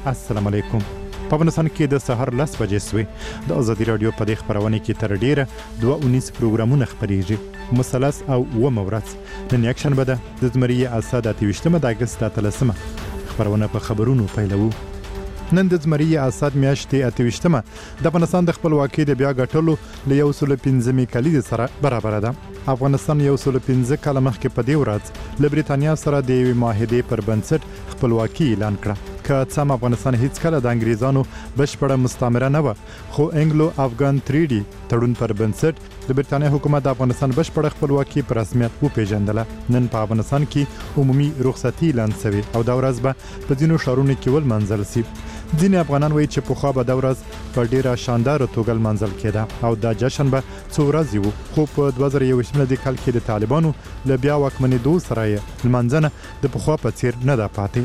السلام علیکم. په افغانستان کې د سهار 10 بجې سوي د ازادي رادیو په دې خبرونه کې تر ډیره 219 پروګرامونه خبريږي. مثلث او ومورث نن یکشنبه به د زمری اساد 28 د اگست 13 خبرونه په خبرونو پیلوو. نن د زمری اساد میاشتې 28 د افغانستان د خپلواکۍ د بیا ګټلو له 115 کلید سره برابر ده. افغانستان 115 کال مخکې په دې ورځ له بریتانیا سره د یوې معاهدې پر بنسټ خپلواکي اعلان کړه. که څم افغانستان هیڅ کله د انګریزانو بشپړه مستعمره نه و، خو انګلو افغان تریډي تړون پر بنسټ د بریتانیا حکومت د افغانستان بشپړه خپلواکي په رسمیت وپیژندله. نن په افغانستان کې عمومي رخصتي اعلان شوې او دا ورځ به په ځینو ښارونو کې ولمانځل شي. ځینې افغانان وایي چې پخوا به دا ورځ په ډیره شانداره توګه لمانځل کېده او دا جشن به څو ورځې و، خو په 2021 کال کې د طالبانو له بیا واکمنېدو سره یې لمانځنه د پخوا په څیر نه ده پاتې.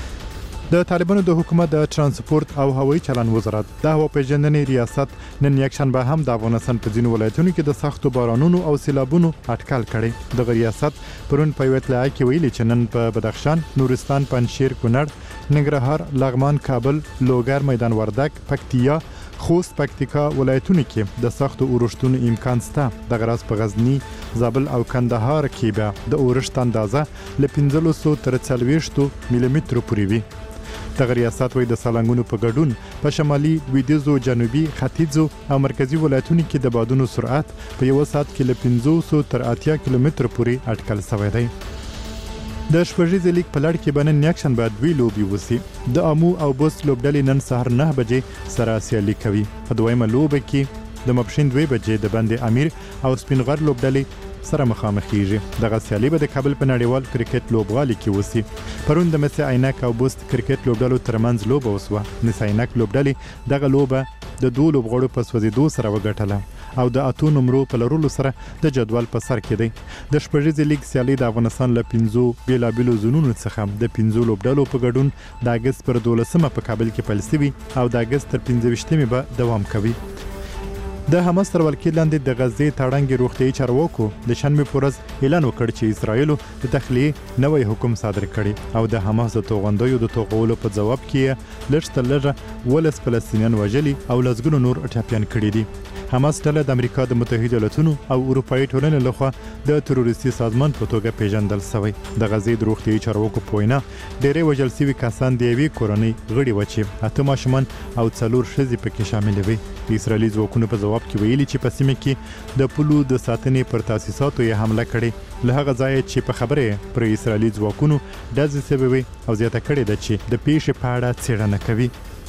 د طالبانو د حکومت د ترانسپورت او هوایي چلن وزارت د هوا پیژندنې ریاست نن یکشنبه هم د افغانستان په ځینو ولایتونو کې د سختو بارانونو او سیلابونو اټکل کړي. د ریاست پرون په اطلاع کې ویلي چې نن په بدخشان، نورستان، پنجشیر، کونړ، ننګرهار، لغمان، کابل، لوګر، میدان وردګ، پکتیا، خوست، پکتیکا ولایتونو کې د سختو اورښتونو امکان شته. د غراس په غزنی، زابل او کندهار کې به د اورښت اندازه له 1500 تر 40 ملي مترو پورې وي. د ریاست وای د سالنګونو په ګډون په شمالي، لویدیځو، جنوبي، ختیځو او مرکزی ولایتونو کې د بادونو سرعت په یو ساعت کې له 500 تر 80 کیلومتر پورې اټکل شوی دی. د شپږیزې لیګ په لړ کې به نن یکشنبه دوی لوبې وسي. د امو او بوس لوبډلې نن سهار 9 بجې سره سیالي کوي. په دویمه لوبه کې د ماپښین 2 بجې د بند امیر او سپینغر لوبډلې سره مخامخېږي. دغه سیالي به د کابل په نړیوال کرکټ لوبغالي کې وسی. پرون د مس عینک او بوست کرکټ لوبډلو ترمنځ لوبه وسوه. مس عینک لوبډلې دغه لوبه د دوه لوبغاړو په سوځېدو سره وګټله او د اتو نمرو په لرلو سره د جدول په سر کې دی. د شپږیزې لیګ سیالي د افغانستان له 5 بیلابیلو زونونو څخه د 5 لوبډلو په ګډون د اگست پر 12 په کابل کې پیل شوی او د اگست تر 15 به دوام کوي. د حماس تر ولکې لاندې د غزې تړنګ روغتیايي چارواکو د شنبه پر ورځ اعلان وکړ چې اسرائیل د تخلیه نوې حکم صادر کړي او د حماس د توغندیو د توغولو په جواب کې لږ ولس فلسطینیان وژلي او لږګونو نور ټاپیان کړي دي. حماس ډله د امریکا د متحده ایالاتونو او اروپאי ټولنې لخوا د تروریستي سازمان په توګه پیژندل شوی. د غزې د روغتیايي چارواکو په وینا ډېرې وژل شوي کسان د یوې کورنۍ غړي و چې 8 ماشومان او 4 ښځې پکې شامل وي. د اسرائیلي ځواکونو په جواب کې ویلي چې په سیمه کې د پولو د ساتنې پر تاسیساتو یې حمله کړې. له هغه ځایه چې په خبره پر اسرائیلي ځواکونو ډزې شوې او زیاته کړې ده چې د پیښې په اړه څېړنه کوي.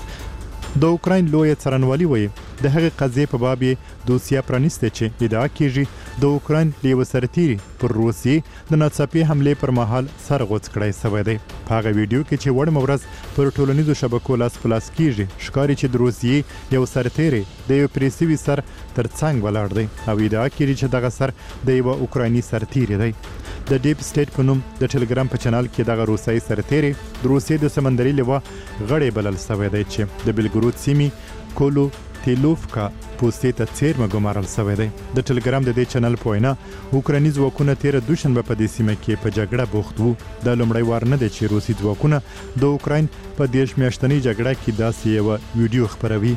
د اوکراین لوی څارنوالي وایي د هغې قضیې په باب دوسیه پرانیسته چې ادعا کیږي د اوکراین لیو سرتیری پر روسیې د ناڅاپي حمله پر مهال سرغوڅ کړی شوی دی. په هغه ویډیو کې چې وړم ورځ پر ټولنیزو شبکو لاس پلاس کیږي ښکاري چې د روسیې یو سرتیری د یو پریسیوي سر تر څنګ ولاړ دی او ادعا کیږي چې دغه سر د یو اوکرایني سرتیری دی. د ډیپ سټیټ په نوم د ټلګرام په چینل کې دغه روسي سرتیری د روسیې د سمندري لوا غړی بلل شوی دی چې د بلګرود سیمې کولو تیلوفکا پوستې ته څیرمه ګمارل شوی دی. د ټلګرام د دې چینل په وینا اوکرایني ځواکونه تیر دوشنبه په دې سیمه کې په جګړه بوخت وو. دا لومړی وار نه دی چې روسي ځواکونه د اوکراین په 10 میاشتنۍ جګړه کې داسې یو ویډیو خپروي.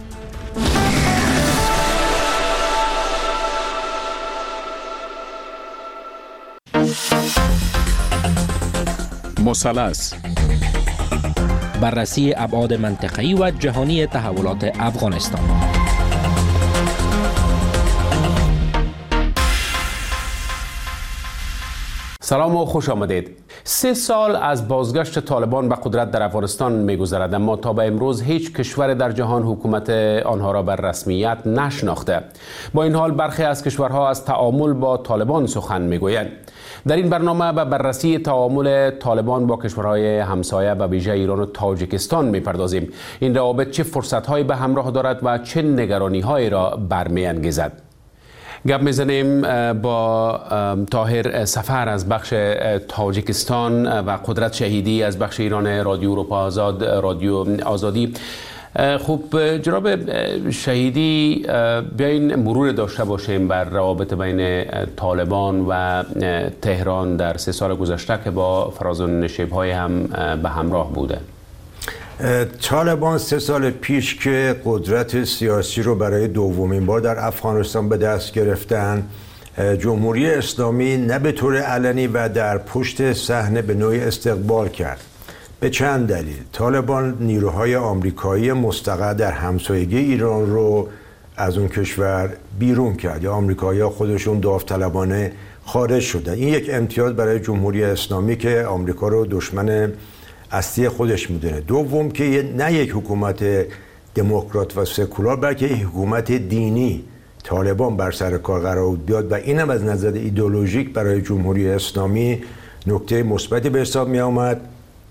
مثلث بررسی ابعاد منطقه‌ای و جهانی تحولات افغانستان. سلام و خوش آمدید. 3 سال از بازگشت طالبان به قدرت در افغانستان می‌گذرد، اما تا به امروز هیچ کشور در جهان حکومت آنها را بر رسمیت نشناخته. با این حال برخی از کشورها از تعامل با طالبان سخن می‌گویند. در این برنامه به بررسی تعامل طالبان با کشورهای همسایه و ویژه ایران و تاجیکستان می‌پردازیم. این روابط چه فرصت‌هایی به همراه دارد و چه نگرانی‌هایی را برمی‌انگیزد؟ گپ میزنیم با طاهر سفر از بخش تاجیکستان و قدرت شهیدی از بخش ایران رادیو اروپا آزاد، رادیو آزادی. خوب جناب شهیدی، بیاین مرور داشته باشیم بر روابط بین طالبان و تهران در 3 سال گذشته که با فرازان نشیب‌های هم به همراه بوده. طالبان 3 سال پیش که قدرت سیاسی رو برای دومین بار در افغانستان به دست گرفتن، جمهوری اسلامی نه به طور علنی و در پشت صحنه به نوعی استقبال کرد. به چند دلیل. طالبان نیروهای آمریکایی مستقر در همسایگی ایران رو از اون کشور بیرون کرد، یا آمریکایی‌ها خودشون داوطلبانه خارج شدن. این یک امتیاز برای جمهوری اسلامی که آمریکا رو دشمن اصلی خودش میدونه. دوم که نه یک حکومت دموکرات و سکولار، بلکه یک حکومت دینی طالبان بر سر کار قرار بیاد و اینم از نظر ایدئولوژیک برای جمهوری اسلامی نکته مثبتی به حساب می آمد.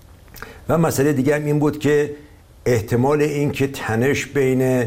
و مسئله دیگر این بود که احتمال این که تنش بین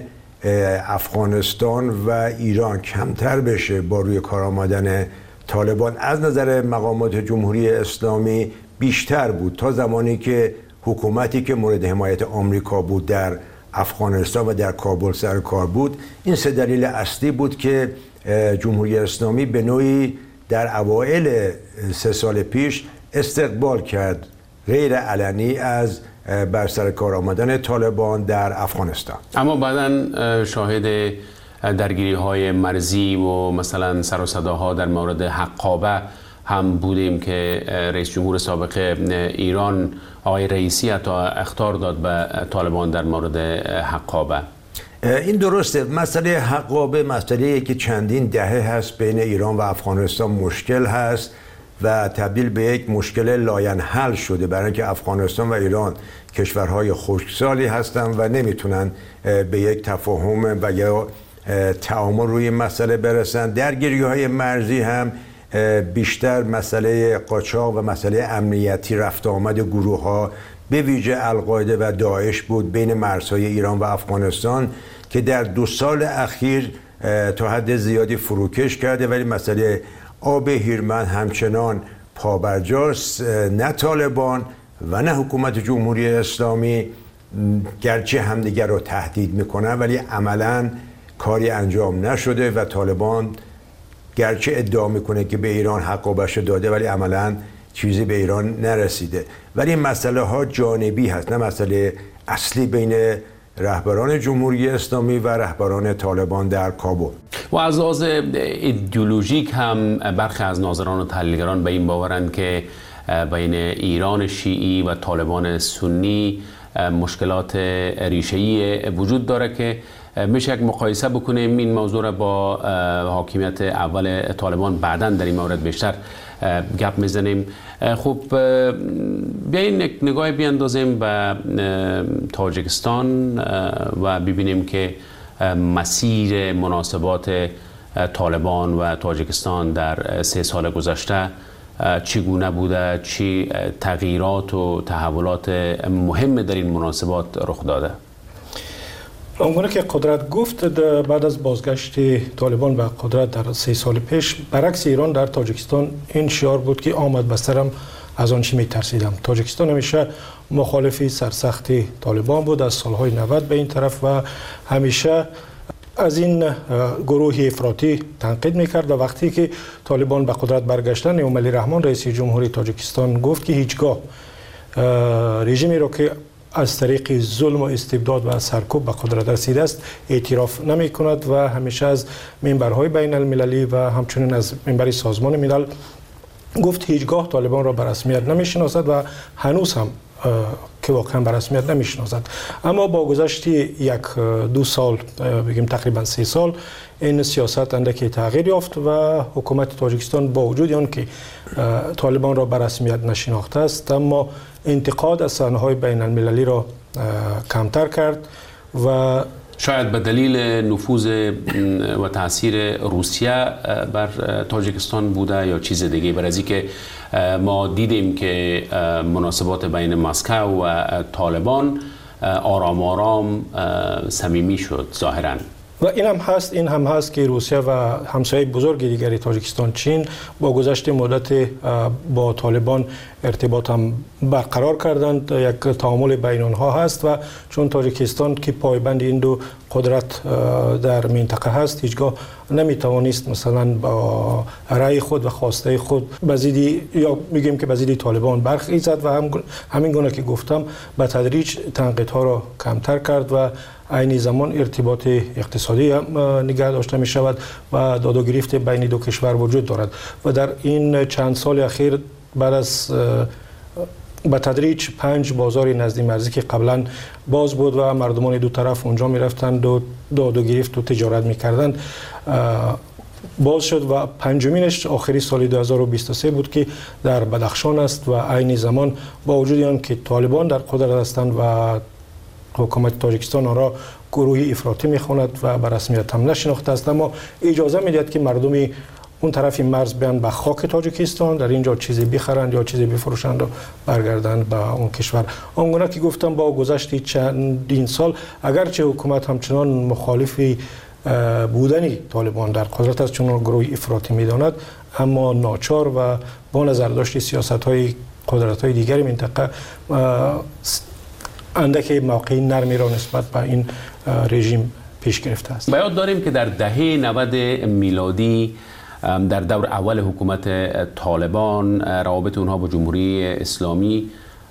افغانستان و ایران کمتر بشه با روی کار آمدن طالبان از نظر مقامات جمهوری اسلامی بیشتر بود، تا زمانی که حکومتی که مورد حمایت آمریکا بود در افغانستان و در کابل سر کار بود. این 3 دلیل اصلی بود که جمهوری اسلامی به نوعی در اوایل 3 سال پیش استقبال کرد غیر علنی از بر سر کار آمدن طالبان در افغانستان. اما بعداً شاهد درگیری های مرزی و مثلا سر و صداها در مورد حقابه هم بودیم که رئیس جمهور سابق ایران آقای رئیسی حتی اخطار داد به طالبان در مورد حقابه. این درسته. مسئله حقابه مسئله که چندین دهه هست بین ایران و افغانستان مشکل هست و تبدیل به یک مشکل لاینحل شده، برای اینکه افغانستان و ایران کشورهای خشکسالی هستند و نمیتونن به یک تفاهم و یا تعامل روی مسئله برسن. درگیری‌های مرزی هم بیشتر مسئله قاچاق و مسئله امنیتی رفت آمد گروه‌ها به ویژه القاعده و داعش بود بین مرزهای ایران و افغانستان که در 2 سال اخیر تا حد زیادی فروکش کرده، ولی مسئله آب هیرمند همچنان پابرجاست. نه طالبان و نه حکومت جمهوری اسلامی گرچه همدیگر رو تهدید میکنن ولی عملاً کاری انجام نشده و طالبان گرچه ادعا میکنه که به ایران حقابش داده ولی عملاً چیزی به ایران نرسیده. ولی این مسئله ها جانبی هست، نه مسئله اصلی بین رهبران جمهوری اسلامی و رهبران طالبان در کابل. و از لحاظ ایدئولوژیک هم برخی از ناظران و تحلیلگران به این باورند که بین ایران شیعی و طالبان سنی مشکلات ریشه‌ای وجود داره که میشه یک مقایسه بکنیم این موضوع را با حاکمیت اول طالبان. بعداً در این مورد بیشتر گپ میزنیم. خب بیاین یک نگاه بیاندازیم به تاجیکستان و ببینیم که مسیر مناسبات طالبان و تاجیکستان در 3 سال گذشته چگونه بوده، چه تغییرات و تحولات مهم در این مناسبات رخ داده؟ اونگونه که قدرت گفت بعد از بازگشت طالبان به قدرت در 3 سال پیش، برعکس ایران در تاجیکستان این شعار بود که آمد بسترم از آنچه میترسیدم. تاجیکستان همیشه مخالفی سرسختی طالبان بود از سالهای 90 به این طرف و همیشه از این گروه افراطی تنقید میکرد و وقتی که طالبان به قدرت برگشتن امومالی رحمان رئیس جمهوری تاجیکستان گفت که هیچگاه رژیمی رو که از طریق ظلم و استبداد و سرکوب به قدرت رسیده است اعتراف نمی کند و همیشه از منبرهای بین المللی و همچنین از منبر سازمان ملل گفت هیچگاه طالبان را به رسمیت نمی شناسد و هنوز هم که واقعا به رسمیت نمی شناسد. اما با گذشت 1-2 سال بگیم تقریبا 3 سال این سیاست اندکی تغییر یافت و حکومت تاجیکستان با وجود آن که طالبان را به رسمیت نشناخته است اما انتقاد از صحنه‌های بین المللی را کمتر کرد و شاید به دلیل نفوذ و تاثیر روسیه بر تاجیکستان بوده یا چیز دیگه. برای اینکه ما دیدیم که مناسبات بین مسکو و طالبان آرام آرام صمیمی شد ظاهراً. و این هم هست که روسیه و همسایه بزرگ دیگری تاجیکستان چین با گذشت مدت با طالبان ارتباط هم برقرار کردند. یک تعامل بین آنها هست و چون تاجیکستان که پایبند این دو قدرت در منطقه هست هیچگاه نمیتوانست مثلا با رأی خود و خواسته خود بزیدی یا میگیم که بزیدی طالبان برخیزد و همین گونه که گفتم به تدریج تنقیدها را کمتر کرد و عین زمان ارتباط اقتصادی نگه داشته می شود و داد و گریخت بین دو کشور وجود دارد و در این چند سال اخیر بعد از به تدریج 5 بازار نزدی مرزی که قبلا باز بود و مردمان دو طرف اونجا می رفتند و داد و گریخت و تجارت می کردند باز شد و پنجمینش آخری سال 2023 بود که در بدخشان است و عین زمان با وجود آن که طالبان در قدرت هستند و حکومت تاجیکستان آن را گروهی افراطی می‌خواند و به رسمیت هم نشناخته است، اما اجازه می‌دهد که مردمی اون طرف مرز بیان به خاک تاجیکستان در اینجا چیزی بخرند یا چیزی بفروشند و برگردند به اون کشور. آنگونه که گفتم با گذشت چندین سال اگرچه حکومت همچنان مخالفی بودن طالبان در قدرت است چون گروه افراطی می‌داند، اما ناچار و با نظر داشت سیاست‌های قدرت‌های دیگری منطقه اندک موقعی نرمی را نسبت به این رژیم پیش گرفته است. یاد داریم که در دهه 90 میلادی در دور اول حکومت طالبان روابط اونها با جمهوری اسلامی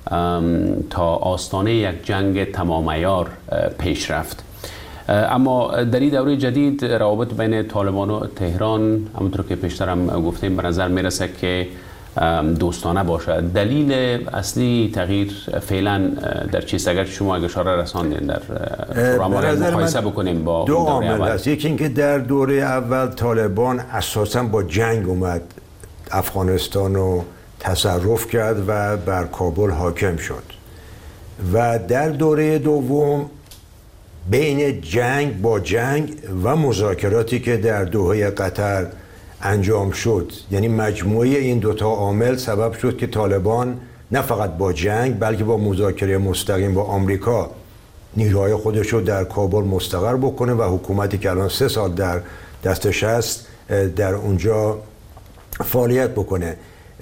تا آستانه یک جنگ تمام عیار پیش رفت، اما در این دوره جدید روابط بین طالبان و تهران همونطور که پیشترم گفتیم به نظر میرسه که دوستانه باشد. دلیل اصلی تغییر فعلا در چیست؟ اگر شما اشاره رساندین در پروگرام مقایسه بکنیم با دو عامل است. یکی اینکه در دوره اول طالبان اساسا با جنگ اومد افغانستان رو تصرف کرد و بر کابل حاکم شد و در دوره دوم بین جنگ با جنگ و مذاکراتی که در دوحه قطر انجام شد، یعنی مجموعه این دوتا عامل سبب شد که طالبان نه فقط با جنگ بلکه با مذاکره مستقیم با آمریکا نیروهای خودش رو در کابل مستقر بکنه و حکومتی که الان 3 سال در دستش هست در اونجا فعالیت بکنه.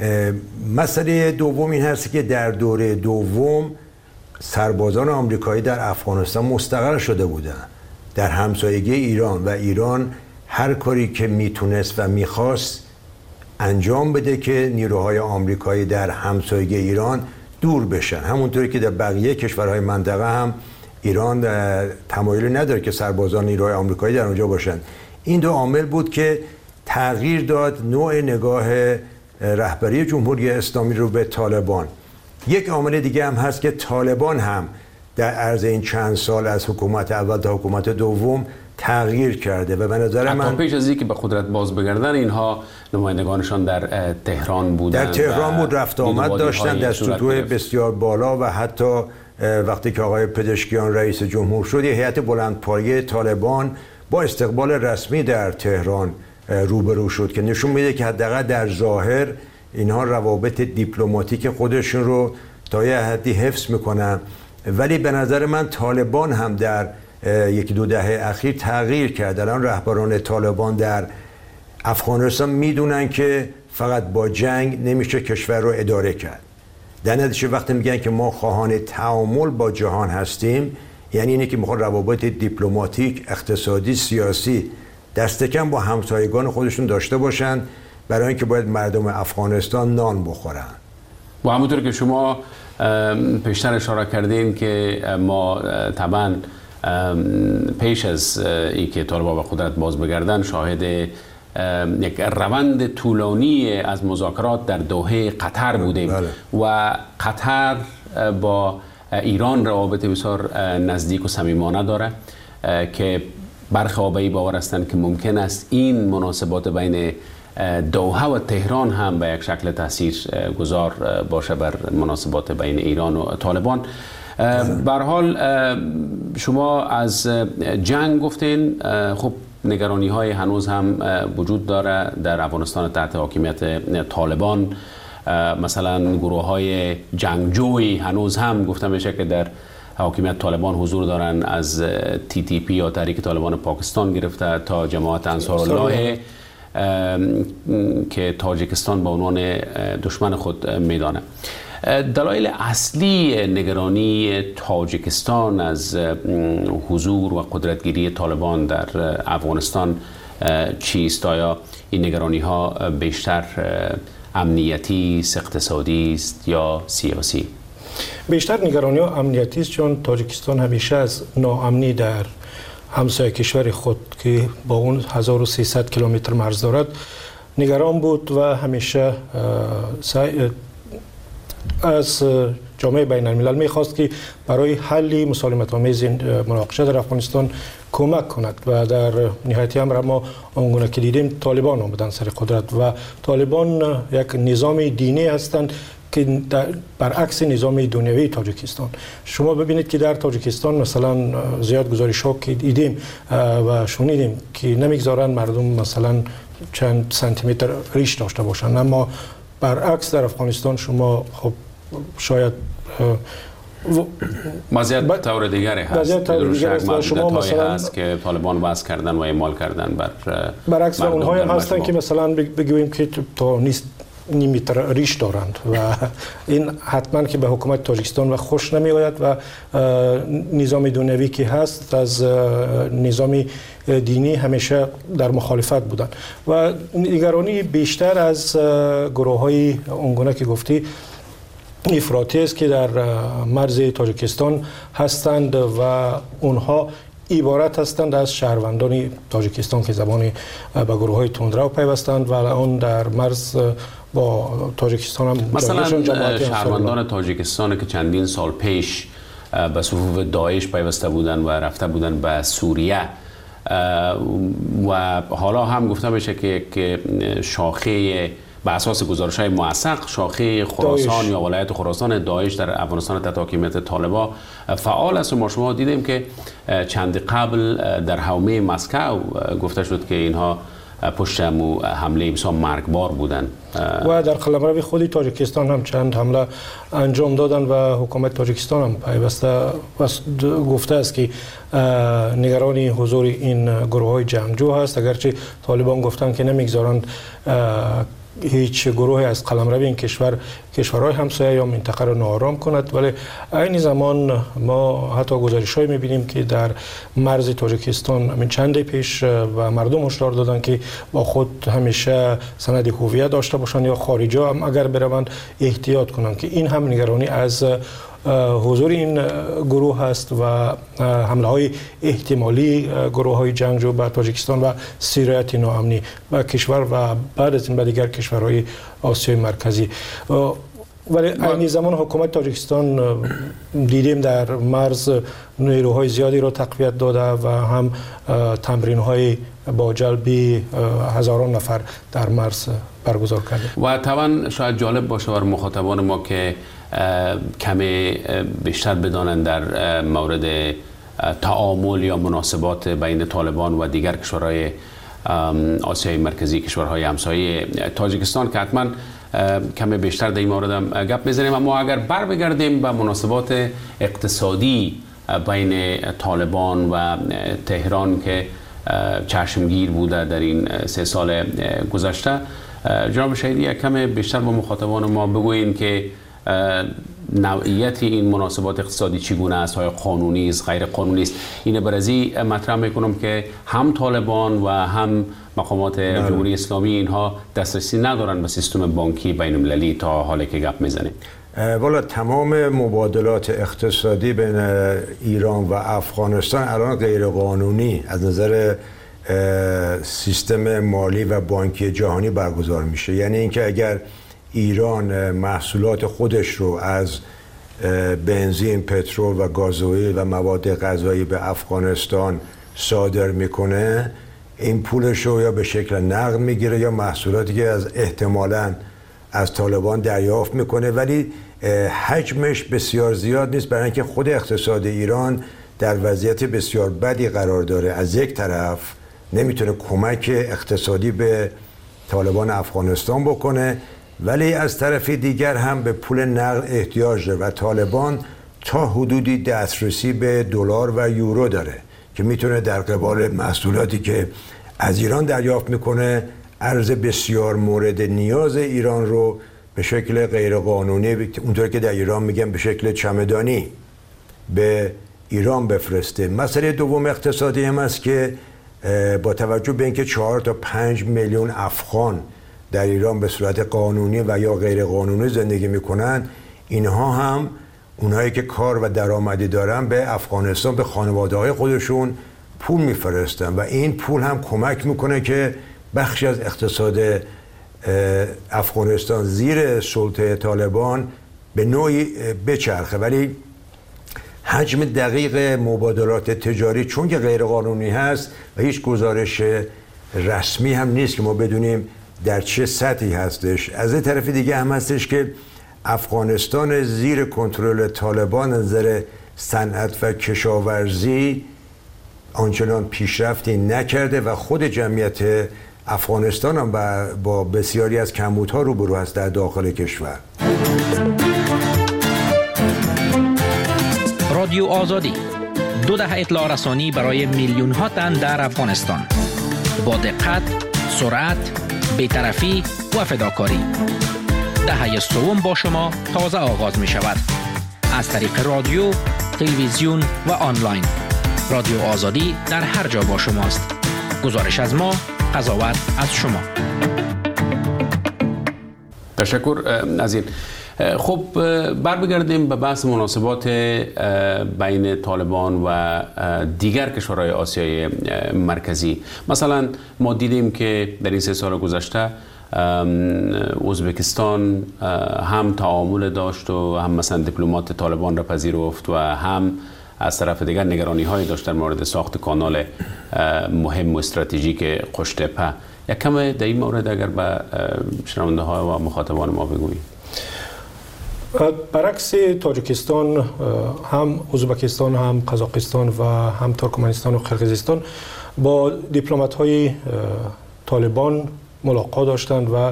مسئله دوم این هست که در دوره دوم سربازان آمریکایی در افغانستان مستقر شده بودند در همسایگی ایران و ایران هر کاری که میتونست و میخواست انجام بده که نیروهای آمریکایی در همسایگی ایران دور بشن، همونطوری که در بقیه کشورهای منطقه هم ایران تمایلی نداره که سربازان نیروهای آمریکایی در اونجا باشن. این دو عامل بود که تغییر داد نوع نگاه رهبری جمهوری اسلامی رو به طالبان. یک عامل دیگه هم هست که طالبان هم در عرض این چند سال از حکومت اول تا حکومت دوم تغییر کرده و به نظر من پیش از اینکه به قدرت باز بگردن اینها نمایندگانشان در تهران بودن، در تهران بود، رفت آمد داشتن در سطوح بسیار بالا و حتی وقتی که آقای پزشکیان رئیس جمهور شد یه هیئت بلندپایه طالبان با استقبال رسمی در تهران روبرو شد که نشون میده که حداقل در ظاهر اینها روابط دیپلماتیک خودشون رو تا یه حدی حفظ میکنن، ولی به نظر من طالبان هم در 1-2 دهه اخیر تغییر کرد. الان رهبران طالبان در افغانستان میدونن که فقط با جنگ نمیشه کشور رو اداره کرد. در نتیجه وقتی میگن که ما خواهان تعامل با جهان هستیم، یعنی اینه که میخوان روابط دیپلماتیک، اقتصادی، سیاسی دست کم با همسایگان خودشون داشته باشن برای اینکه باید مردم افغانستان نان بخورن. و همونطور که شما پیشتر اشاره کردین که ما طبعا پیش از اینکه طالبان به قدرت باز بگردن شاهد یک روند طولانی از مذاکرات در دوحه قطر بودیم. بله. و قطر با ایران روابط بسیار نزدیک و صمیمانه داره که برخی آبایی باور هستند که ممکن است این مناسبات بین دوحه و تهران هم به یک شکل تاثیر گذار باشه بر مناسبات بین ایران و طالبان. به هر حال شما از جنگ گفتین، خب نگرانی های هنوز هم وجود داره در افغانستان تحت حاکمیت طالبان. مثلا گروه های جنگجوی هنوز هم گفته میشه که در حاکمیت طالبان حضور دارن، از TTP یا تحریک طالبان پاکستان گرفته تا جماعت انصارالله که تاجیکستان به عنوان دشمن خود میدانه. دلایل اصلی نگرانی تاجیکستان از حضور و قدرتگیری طالبان در افغانستان چیست؟ آیا این نگرانی ها بیشتر امنیتی، اقتصادی است یا سیاسی؟ بیشتر نگرانی ها امنیتی است، چون تاجیکستان همیشه از ناامنی در همسایه کشور خود که با اون 1300 کیلومتر مرز دارد نگران بود و همیشه از جامعه بین الملل میخواست که برای حل مسالمت آمیز مناقشه در افغانستان کمک کند و در نهایت امر ما آنگونه که دیدیم طالبان آمدن سر قدرت و طالبان یک نظام دینی هستند که برعکس نظام دنیوی تاجیکستان. شما ببینید که در تاجیکستان مثلا زیاد گزارش ها که دیدیم و شنیدیم که نمیگذارن مردم مثلا چند سانتی متر ریش داشته باشند، اما برعکس در افغانستان شما خب شاید وضعیت طور دیگری هست. شما مثلا هست که طالبان وضع کردن و اعمال کردن برعکس اونها هم هستن که مثلا بگوییم که تا نیست نیمتر ریش دارند و این حتما که به حکومت تاجیکستان و خوش نمی آید و نظام دنیوی که هست از نظام دینی همیشه در مخالفت بودند و نگرانی بیشتر از گروه های اونگونه که گفتی افراطی است که در مرز تاجیکستان هستند و اونها عبارت هستند از شهروندان تاجیکستان که زبان به گروه های تندرو پیوستند و اون در مرز با تاجیکستان هم مثلا شهروندان تاجیکستان که چندین سال پیش به صفوف داعش پیوسته بودند و رفته بودند به سوریه و حالا هم گفته میشه که شاخه به اساس گزارش‌های موثق شاخه خراسان یا ولایت خراسان داعش در افغانستان تحت حاکمیت طالبان فعال است و ما شما دیدیم که چند قبل در حومه مسکو گفته شد که اینها پشت حمله بسیار مرگبار بودند و در قلمرو خودی تاجیکستان هم چند حمله انجام دادن و حکومت تاجیکستان هم پیوسته گفته است که نگرانی حضور این گروه های جنگجو هست، اگرچه طالبان گفتن که نمیگذارند هیچ گروهی از قلمرو این کشورهای همسایه یا منطقه را ناآرام کند، ولی این زمان ما حتی گزارش‌هایی می‌بینیم که در مرز تاجیکستان همین چند پیش و مردم هشدار دادن که با خود همیشه سند هویت داشته باشند یا خارجا هم اگر بروند احتیاط کنند که این هم نگرانی از حضور این گروه هست و حمله های احتمالی گروه های جنگجو به تاجیکستان و سیرایت ناامنی به کشور و بعد از این به دیگر کشورهای آسیای مرکزی. ولی این زمان حکومت تاجیکستان دیدیم در مرز نیروهای زیادی را تقویت داده و هم تمرین های با جلب هزاران نفر در مرز برگزار کرده. و طبعا شاید جالب باشه بر مخاطبان ما که کمی بیشتر بدانند در مورد تعامل یا مناسبات بین طالبان و دیگر کشورهای آسیای مرکزی، کشورهای همسایه تاجیکستان که حتما کمی بیشتر در این مورد هم گپ میزنیم، اما اگر بر بگردیم به مناسبات اقتصادی بین طالبان و تهران که چشمگیر بوده در این 3 سال گذشته، جناب شهیدی یک کمی بیشتر با مخاطبان ما بگوییم که نوعیت این مناسبات اقتصادی چگونه است؟ آیا قانونی است، غیر قانونی است؟ اینه برازی مطرح میکنم که هم طالبان و هم مقامات جمهوری اسلامی اینها دسترسی ندارن به سیستم بانکی بین المللی تا حالی که گپ میزنیم. والا تمام مبادلات اقتصادی بین ایران و افغانستان الان غیر قانونی از نظر سیستم مالی و بانکی جهانی برگزار میشه. یعنی اینکه اگر ایران محصولات خودش رو از بنزین، پترول و گازوئیل و مواد غذایی به افغانستان صادر میکنه، این پولش رو یا به شکل نقد میگیره یا محصولاتی که از احتمالاً از طالبان دریافت میکنه، ولی حجمش بسیار زیاد نیست، برای اینکه خود اقتصاد ایران در وضعیت بسیار بدی قرار داره. از یک طرف نمیتونه کمک اقتصادی به طالبان افغانستان بکنه، ولی از طرف دیگر هم به پول نقد احتیاج داره و طالبان تا حدودی دسترسی به دلار و یورو داره که میتونه در قبال محصولاتی که از ایران دریافت میکنه ارز بسیار مورد نیاز ایران رو به شکل غیرقانونی، اونطور که در ایران میگن به شکل چمدانی، به ایران بفرسته. مسئله دوم اقتصادی هم است که با توجه به اینکه 4 تا 5 میلیون افغان در ایران به صورت قانونی و یا غیر قانونی زندگی میکنن، اینها هم اونهایی که کار و درآمدی دارن به افغانستان به خانواده‌های خودشون پول میفرستن و این پول هم کمک میکنه که بخشی از اقتصاد افغانستان زیر سلطه طالبان به نوعی بچرخه. ولی حجم دقیق مبادلات تجاری چون که غیر قانونی هست و هیچ گزارش رسمی هم نیست که ما بدونیم در چه سطحی هستش. از این طرف دیگه هم هستش که افغانستان زیر کنترل طالبان از نظر صنعت و کشاورزی آنچنان پیشرفتی نکرده و خود جمعیت افغانستان هم با بسیاری از کمبودها روبرو است در داخل کشور. رادیو آزادی 2 دهه اطلاع رسانی برای میلیون ها تن در افغانستان با دقت، سرعت، بی‌طرفی و فداکاری. دهه سوم با شما تازه آغاز می شود. از طریق رادیو، تلویزیون و آنلاین. رادیو آزادی در هر جا با شماست. گزارش از ما، قضاوت از شما. تشکر از این. خب برمیگردیم به بحث مناسبات بین طالبان و دیگر کشورهای آسیای مرکزی. مثلا ما دیدیم که در این 3 سال گذشته ازبکستان هم تعامل داشت و هم مثلا دیپلمات طالبان را پذیرفت و هم از طرف دیگر نگرانی هایی داشت در مورد ساخت کانال مهم و استراتژیک قشتپه. یک کم در این مورد اگر به شنونده ها و مخاطبان ما بگویید. برعکس تاجیکستان، هم ازبکستان، هم قزاقستان و هم ترکمنستان و قرقیزستان با دیپلمات های طالبان ملاقات داشتند و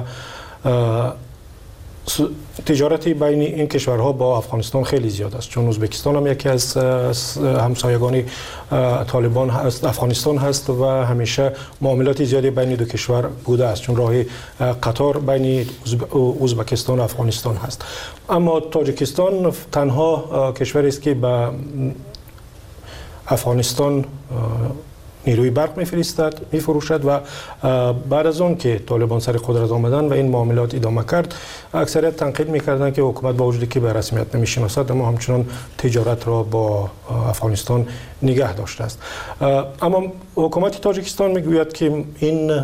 تجارتی بین این کشورها با افغانستان خیلی زیاد است، چون ازبکستان هم یکی از همسایگان طالبان هست، افغانستان هست و همیشه معاملات زیادی بین دو کشور بوده است، چون راه قطار بین ازبکستان و افغانستان هست. اما تاجیکستان تنها کشوری است که به افغانستان نیروی برق میفروشد و بعد از اون که طالبان سر قدرت آمدن و این معاملات ادامه کرد، اکثریت تنقید میکردن که حکومت با وجودی که به رسمیت نمیشناسد اما همچنان تجارت را با افغانستان نگه داشته است. اما حکومت تاجیکستان میگوید که این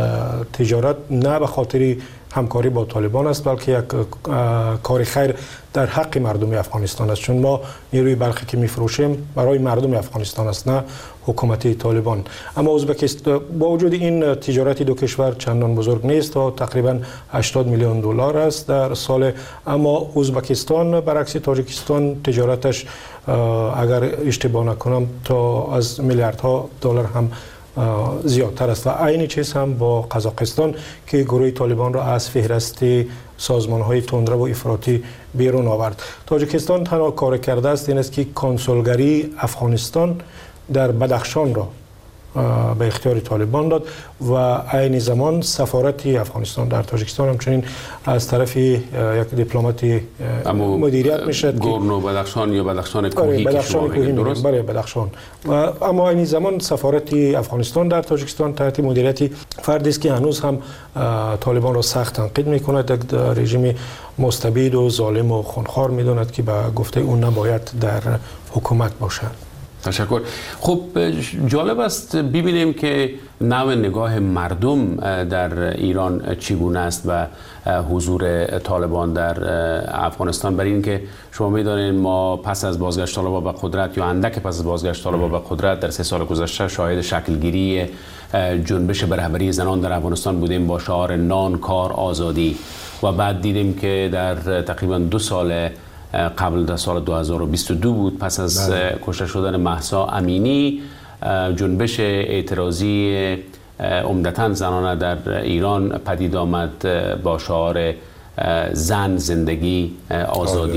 تجارت نه به خاطر همکاری با طالبان است، بلکه یک کار خیر در حق مردم افغانستان است، چون ما نیروی برقی که میفروشیم برای مردم افغانستان است، نه حکومت طالبان. اما ازبکستان با وجود این تجارت دو کشور چندان بزرگ نیست و تقریبا 80 میلیون دلار است در سال. اما ازبکستان برعکس تاجیکستان تجارتش اگر اشتباه نکنم تا از میلیاردها دلار هم زیادتر است و عین چیز هم با قزاقستان که گروه طالبان را از فهرست سازمان‌های تندرو و افراطی بیرون آورد. تاجیکستان تنها کار کرده است این است که کنسولگری افغانستان در بدخشان را به اختیار طالبان داد و عین زمان سفارت افغانستان در تاجیکستان همچنین از طرف یک دیپلمات مدیریت میشد. گورنو بدخشان یا بدخشان کوهی که شما بگید، درست؟ بله بدخشان. اما عین زمان سفارت افغانستان در تاجیکستان تحت مدیریت فردی است که هنوز هم طالبان را سخت تنقید میکند، یک رژیم مستبد و ظالم و خونخوار میداند که به گفته اون نباید در حکومت باشد. تشکر. خب جالب است ببینیم که نوع نگاه مردم در ایران چگونه است و حضور طالبان در افغانستان. برای اینکه شما می‌دانید ما پس از بازگشت طالبان به قدرت یا اندک پس از بازگشت طالبان به قدرت در 3 سال گذشته شاهد شکلگیری جنبش به رهبری زنان در افغانستان بودیم با شعار نان، کار، آزادی و بعد دیدیم که در تقریبا 2 سال قبل در سال 2022 بود پس از کشته شدن مهسا امینی جنبش اعتراضی عمدتاً زنانه در ایران پدید آمد با شعار زن، زندگی، آزادی.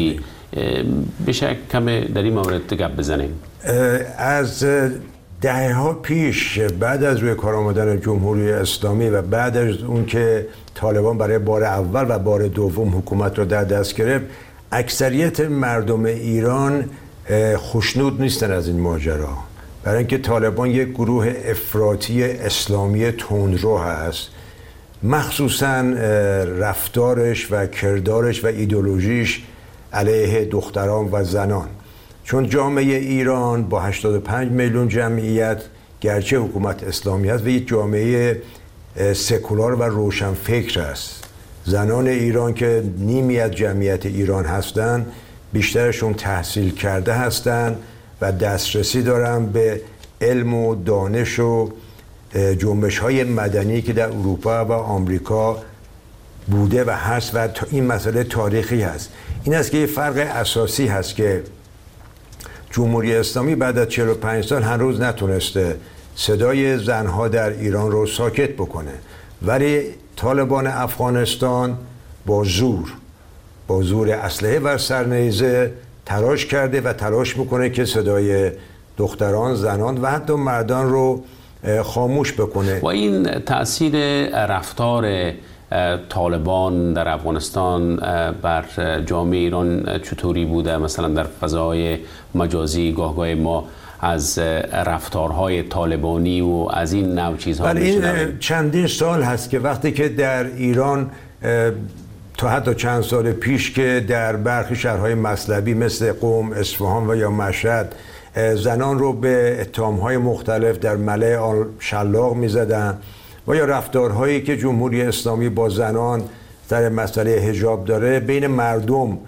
بشه کم در این مورد گپ بزنیم. از دهه‌ها پیش بعد از روی کار آمدن جمهوری اسلامی و بعد از اون که طالبان برای بار اول و بار دوم حکومت رو در دست گرفت، اکثریت مردم ایران خوشنود نیستن از این ماجرا، برای اینکه طالبان یک گروه افراطی اسلامی تندرو هست، مخصوصا رفتارش و کردارش و ایدئولوژیش علیه دختران و زنان. چون جامعه ایران با 85 میلیون جمعیت گرچه حکومت اسلامی هست و یک جامعه سکولار و روشنفکر است. زنان ایران که نیمی از جمعیت ایران هستند، بیشترشون تحصیل کرده هستند و دسترسی دارن به علم و دانش و جنبش‌های مدنی که در اروپا و آمریکا بوده و هست و این مسئله تاریخی هست. این است که یه فرق اساسی هست که جمهوری اسلامی بعد از 45 سال هنوز نتونسته صدای زنها در ایران رو ساکت بکنه، ولی طالبان افغانستان با زور اسلحه و سرنیزه تلاش کرده و تلاش میکنه که صدای دختران، زنان و حتی مردان رو خاموش بکنه. و این تأثیر رفتار طالبان در افغانستان بر جامعه ایران چطوری بوده؟ مثلا در فضای مجازی گاهگاه ما از رفتارهای طالبانی و از این نوع چیزها این چندین سال هست که وقتی که در ایران تا حتی چند سال پیش که در برخی شهرهای مطلبی مثل قم، اصفهان و یا مشهد زنان رو به اتهام‌های مختلف در ملأ شلاق می‌زدن و یا رفتارهایی که جمهوری اسلامی با زنان در مسئله حجاب داره بین مردم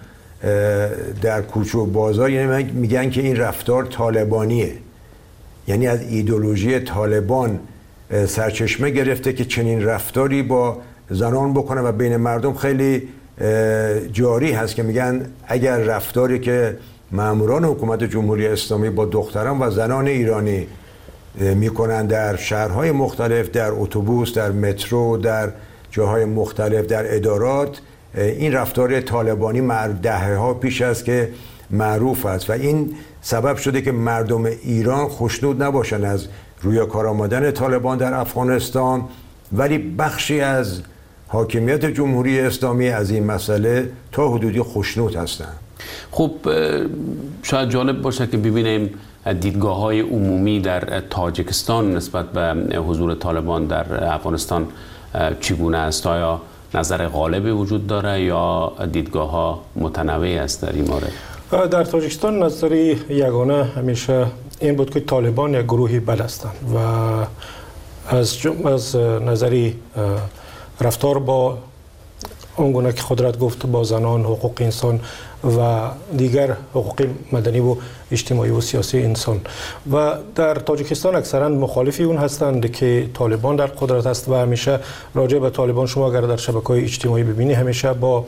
در کوچه و بازار، یعنی میگن که این رفتار طالبانیه، یعنی از ایدئولوژی طالبان سرچشمه گرفته که چنین رفتاری با زنان بکنه و بین مردم خیلی جاری هست که میگن اگر رفتاری که ماموران حکومت جمهوری اسلامی با دختران و زنان ایرانی میکنن در شهرهای مختلف، در اتوبوس، در مترو، در جاهای مختلف، در ادارات، این رفتار طالبانی دهه‌ها پیش است که معروف است و این سبب شده که مردم ایران خوشنود نباشن از روی کار آمدن طالبان در افغانستان، ولی بخشی از حاکمیت جمهوری اسلامی از این مسئله تا حدودی خوشنود هستند. خب شاید جالب باشه که ببینیم دیدگاه‌های عمومی در تاجیکستان نسبت به حضور طالبان در افغانستان چگونه است؟ آیا نظر غالبی وجود داره یا دیدگاه‌ها متنوع است در این مورد؟ در تاجیکستان نظری یگانه همیشه این بود که طالبان یک گروهی بد هستند و از نظری رفتار با اونگونه که خودت گفت با زنان، حقوق انسان و دیگر حقوق مدنی و اجتماعی و سیاسی انسان و در تاجیکستان اکثرا مخالفی اون هستند که طالبان در قدرت است و همیشه راجع به طالبان شما اگر در شبکه‌های اجتماعی ببینی همیشه با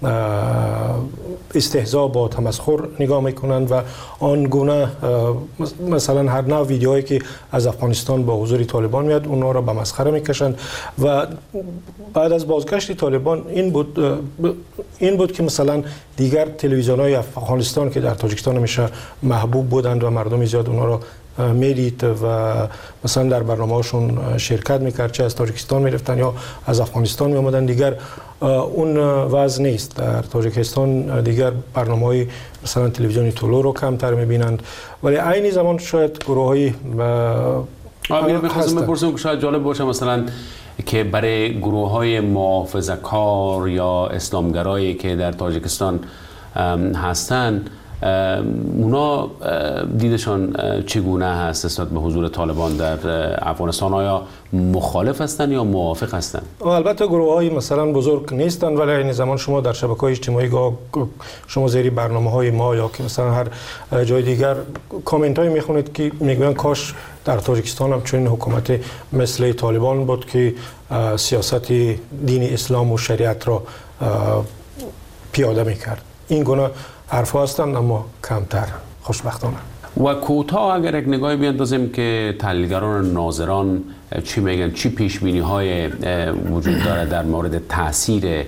استهزا با تمسخر نگاه میکنند و آنگونه مثلا هر نوع ویدیوهایی که از افغانستان با حضور طالبان میاد اونها را به مسخره میکشند و بعد از بازگشت طالبان این بود که مثلا دیگر تلویزیون‌های افغانستان که در تاجیکستان همیشه محبوب بودند و مردم زیاد اونها را میدید و مثلا در برنامه‌هاشون شرکت میکرد، چه از تاجیکستان میرفتن یا از افغانستان میآمدن. دیگر اون وضع نیست. در تاجیکستان دیگر برنامه‌های مثلا تلویزیونی طلوع رو کمتر میبینند، ولی عین زمان شاید گروه‌های می‌خواستم بپرسم که شاید جالب باشه مثلا که برای گروه‌های محافظه‌کار یا اسلامگرایی که در تاجیکستان هستند اونا دیدشان چگونه هست نسبت به حضور طالبان در افغانستان؟ آیا مخالف هستند یا موافق هستند؟ البته گروه‌های مثلا بزرگ نیستند، ولی این زمان شما در شبکه‌های اجتماعی شما زیر برنامه‌های ما یا که مثلا هر جای دیگر کامنت‌هایی می‌خونید که میگن کاش در تاجیکستان هم چنین حکومت مثل طالبان بود که سیاست دین اسلام و شریعت را پیاده می‌کرد. این گونه حرفا هستند اما کمتر خوشبختانه. و کوتاه اگر یک نگاهی بیاندازیم که تحلیلگران و ناظران چی میگن، چی پیشبینی‌های وجود داره در مورد تاثیر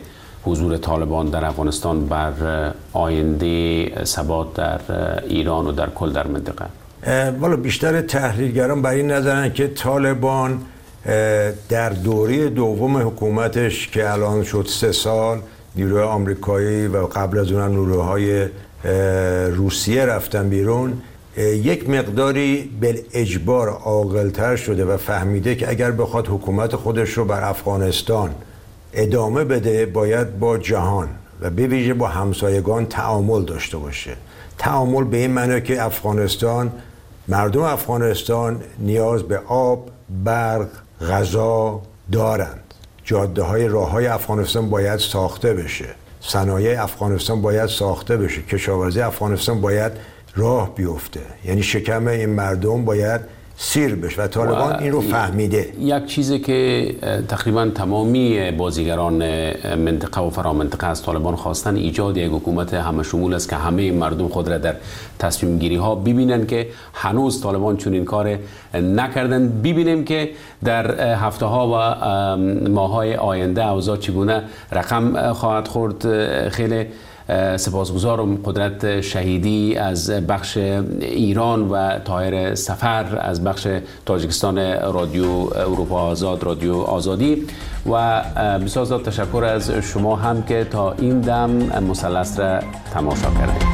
حضور طالبان در افغانستان بر آینده ثبات در ایران و در کل در منطقه؟ والا بیشتر تحلیلگران بر این نظرن که طالبان در دوره دوم حکومتش که الان شد 3 سال، نیروهای آمریکایی و قبل از اونم نیروهای روسیه رفتن بیرون، یک مقداری بالاجبار عاقل‌تر شده و فهمیده که اگر بخواد حکومت خودش رو بر افغانستان ادامه بده باید با جهان و به ویژه با همسایگان تعامل داشته باشه. تعامل به این معنی که مردم افغانستان نیاز به آب، برق، غذا دارند. جاده های راه های افغانستان باید ساخته بشه، صنایع افغانستان باید ساخته بشه، کشاورزی افغانستان باید راه بیفته، یعنی شکم این مردم باید سیر بشه و طالبان این رو فهمیده. یک چیزی که تقریبا تمامی بازیگران منطقه و فرامنطقه از طالبان خواستن ایجاد یک حکومت همه شمول است که همه مردم خود را در تصمیم گیری ها ببینن که هنوز طالبان چون این کار نکردن. ببینیم که در هفته ها و ماه های آینده اوضاع چگونه رقم خواهد خورد. خیلی سپاسگزارم قدرت شهیدی از بخش ایران و طاهر سفر از بخش تاجیکستان رادیو اروپا آزاد، رادیو آزادی، و بسیار زیاد تشکر از شما هم که تا این دم مثلث را تماشا کردید.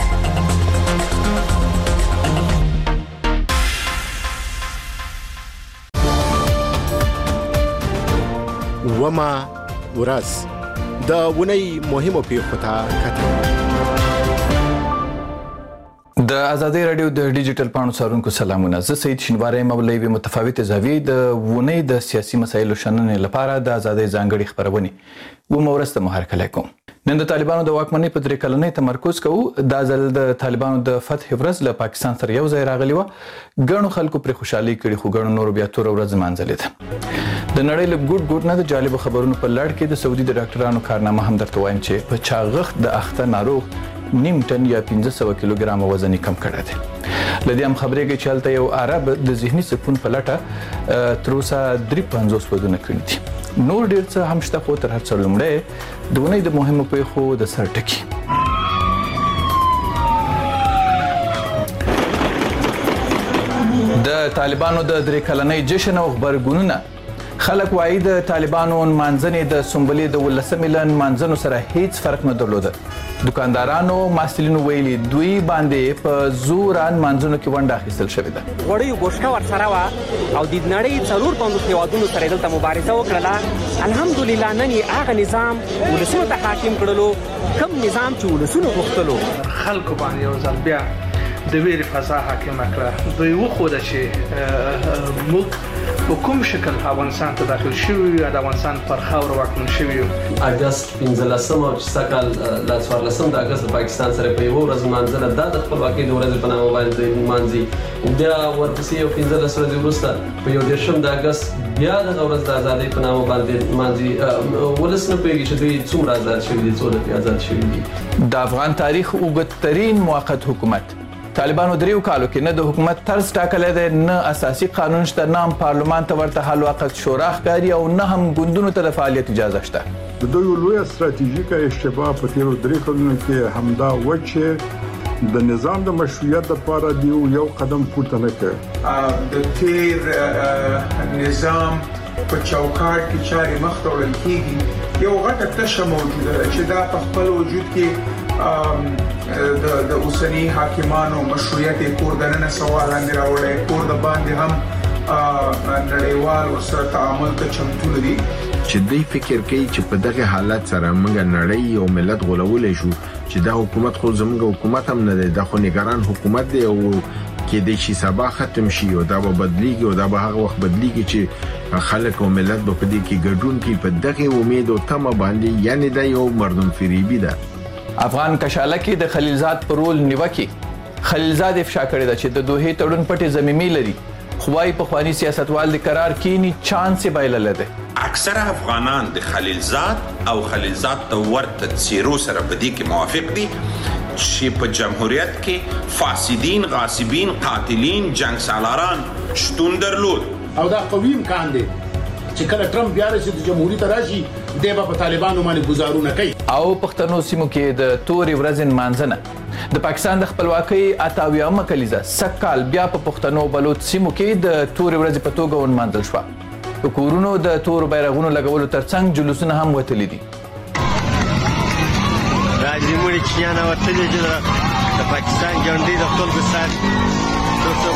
وما ورځ د ونی مهمو پیښو ته کتل. د ازادي رادیو د ډیجیټل پاڼو څارونکو سلامونه. زه سید شینواری مولوی متفاوت زاویې د ونی د سیاسي مسایلو شننې لپاره د ازادي ځانګړي خبرونه ورسته محرکه کوم. نن د طالبانو د واکمنۍ په 3 کلنۍ تمرکز کوو. دا ځل د طالبانو د فتح ورځ له پاکستان سره یو ځای راغلی و. ګڼو خلکو پر خوشحالي کړي خو ګڼو نور بیا تور ورځ مانځلې ده. د نړۍ له ګډ نه د جالب خبرونو په لړ کې د سعودي د ډاکټرانو کارنامه هم درته وایم چې په چاغښت د اخته ناروغ نیم ټن یا 1500 کیلوګرام وزن کم کړی دی. لدې هم خبرېږي چې هلته یو عرب د ذهني سکون په لټه تر اوسه 53 ودونه کړي دي. نور ډېر څه هم شته خو تر هر څه لومړی د ونې د مهمو پیښو د سر ټکي. د طالبانو د 3 کلنۍ جشن او خبرګونونه. خلک وایي د طالبانو منځنې د سنبلې د 19 میلیون منځنو سره هیڅ فرق نه درلوده. دکاندارانو ماسټلینو ویلي دوی باندې په زوران منځونو کې ونډه اخیستل شوې ده. وړي ګوښه ورسره وا او د نړۍ څلور پوندو هیوادونو سره دلته مبارزه وکړه. الحمدلله نن هغه نظام ولسونو ته حاکم کړلو کوم نظام چې ولسونو غوښتلو. خلکو باندې یو ځل بیا د ویرې فضا حاکمه کړه. دوی وښوده چې موږ په کوم شکل افغانستان ته داخل شوي یو، د افغانستان پر خاوره واکمن شوي یو. اګست 15 او سکل د 14 د اګست پاکستان سره په یو ورځ مانځله د خپلواکۍ د ورځې په نامه باندې مانځي. بیا ورپسې یو 15 ورځې وروسته په یو 10 د اګست بیا د ورځ د ازادۍ په نامه باندې مانځي. ولس نه پوهېږي چې دوی څومره آزاد شوي دي، څومره آزاد شوي دي. د افغان تاریخ اوږدترین موقت حکومت. طالبانو 3 کالو کې نه د حکومت طرز ټاکلی دی، نه اساسي قانون شته، نه هم پارلمان ته ورته حل وقت شورا ښکاري او نه هم ګوندونو ته د فعالیت اجازه شته. د دوی لویه ستراتیژیکه اشتباه په تیرو 3 کلونو کې همدا و چې د نظام د مشروعیت لپاره دی یو قدم پورته نه کړ. د تیر نظام په چوکاټ کې چاري مخ ته وړل کېږي. یو غټه تشه موجوده ده چې دا په خپل وجود کې د اوسنی حاکمانو مشروعیت کور دننه سوال اندر راوړی، کور د باندې هم نړیوال ورسره تعامل ته چمتو دي. چې دوی فکر کوي چې په دغه حالت سره موږ نړۍ او ملت غولولی شو چې دا حکومت خو زموږ حکومت هم نه دی، دا خو نگران حکومت دی او کې د شي سبا ختم شي او دا به بدلیږي او دا به هغه وخت بدلیږي چې خلک او ملت به په دې کې ګډون کوي. په دغه امید او تمه باندې یعنی دا یو مردم فریبي ده. افغان کشاله کې د خلیلزاد پر رول نیوکه. خلیلزاد افشا کړی دا چې د دوه تړون پټې زمینی لري. خوای په خواني سیاستوال د قرار کینی چانس بایلل ده. اکثر افغانان د خلیلزاد او خلیلزاد ته ورته څیرو سره په دې کې موافق دي چې په جمهوریت کې فاسدین، غاصبین، قاتلین، جنگ سالاران شتون درلود او دا قوي امکان دی چې کله ټرمپ بیا راشي د جمهوریت راشي دی به په طالبانو باندې گزارونه کوي. او پښتنو سیمو کې د تورې ورځې نمانځنه د پاکستان د خپلواکۍ 88مه کلیزه سږکال بیا په پښتنو بلوچ سیمو کې د تورې ورځې په توګه ونمانځل شوه. په کورونو د تورو بیرغونو لګولو ترڅنګ جلوسونه هم وتلي دي. راځي موږ چې نه وتلي دي د پاکستان ژوندۍ د خلکو سات څو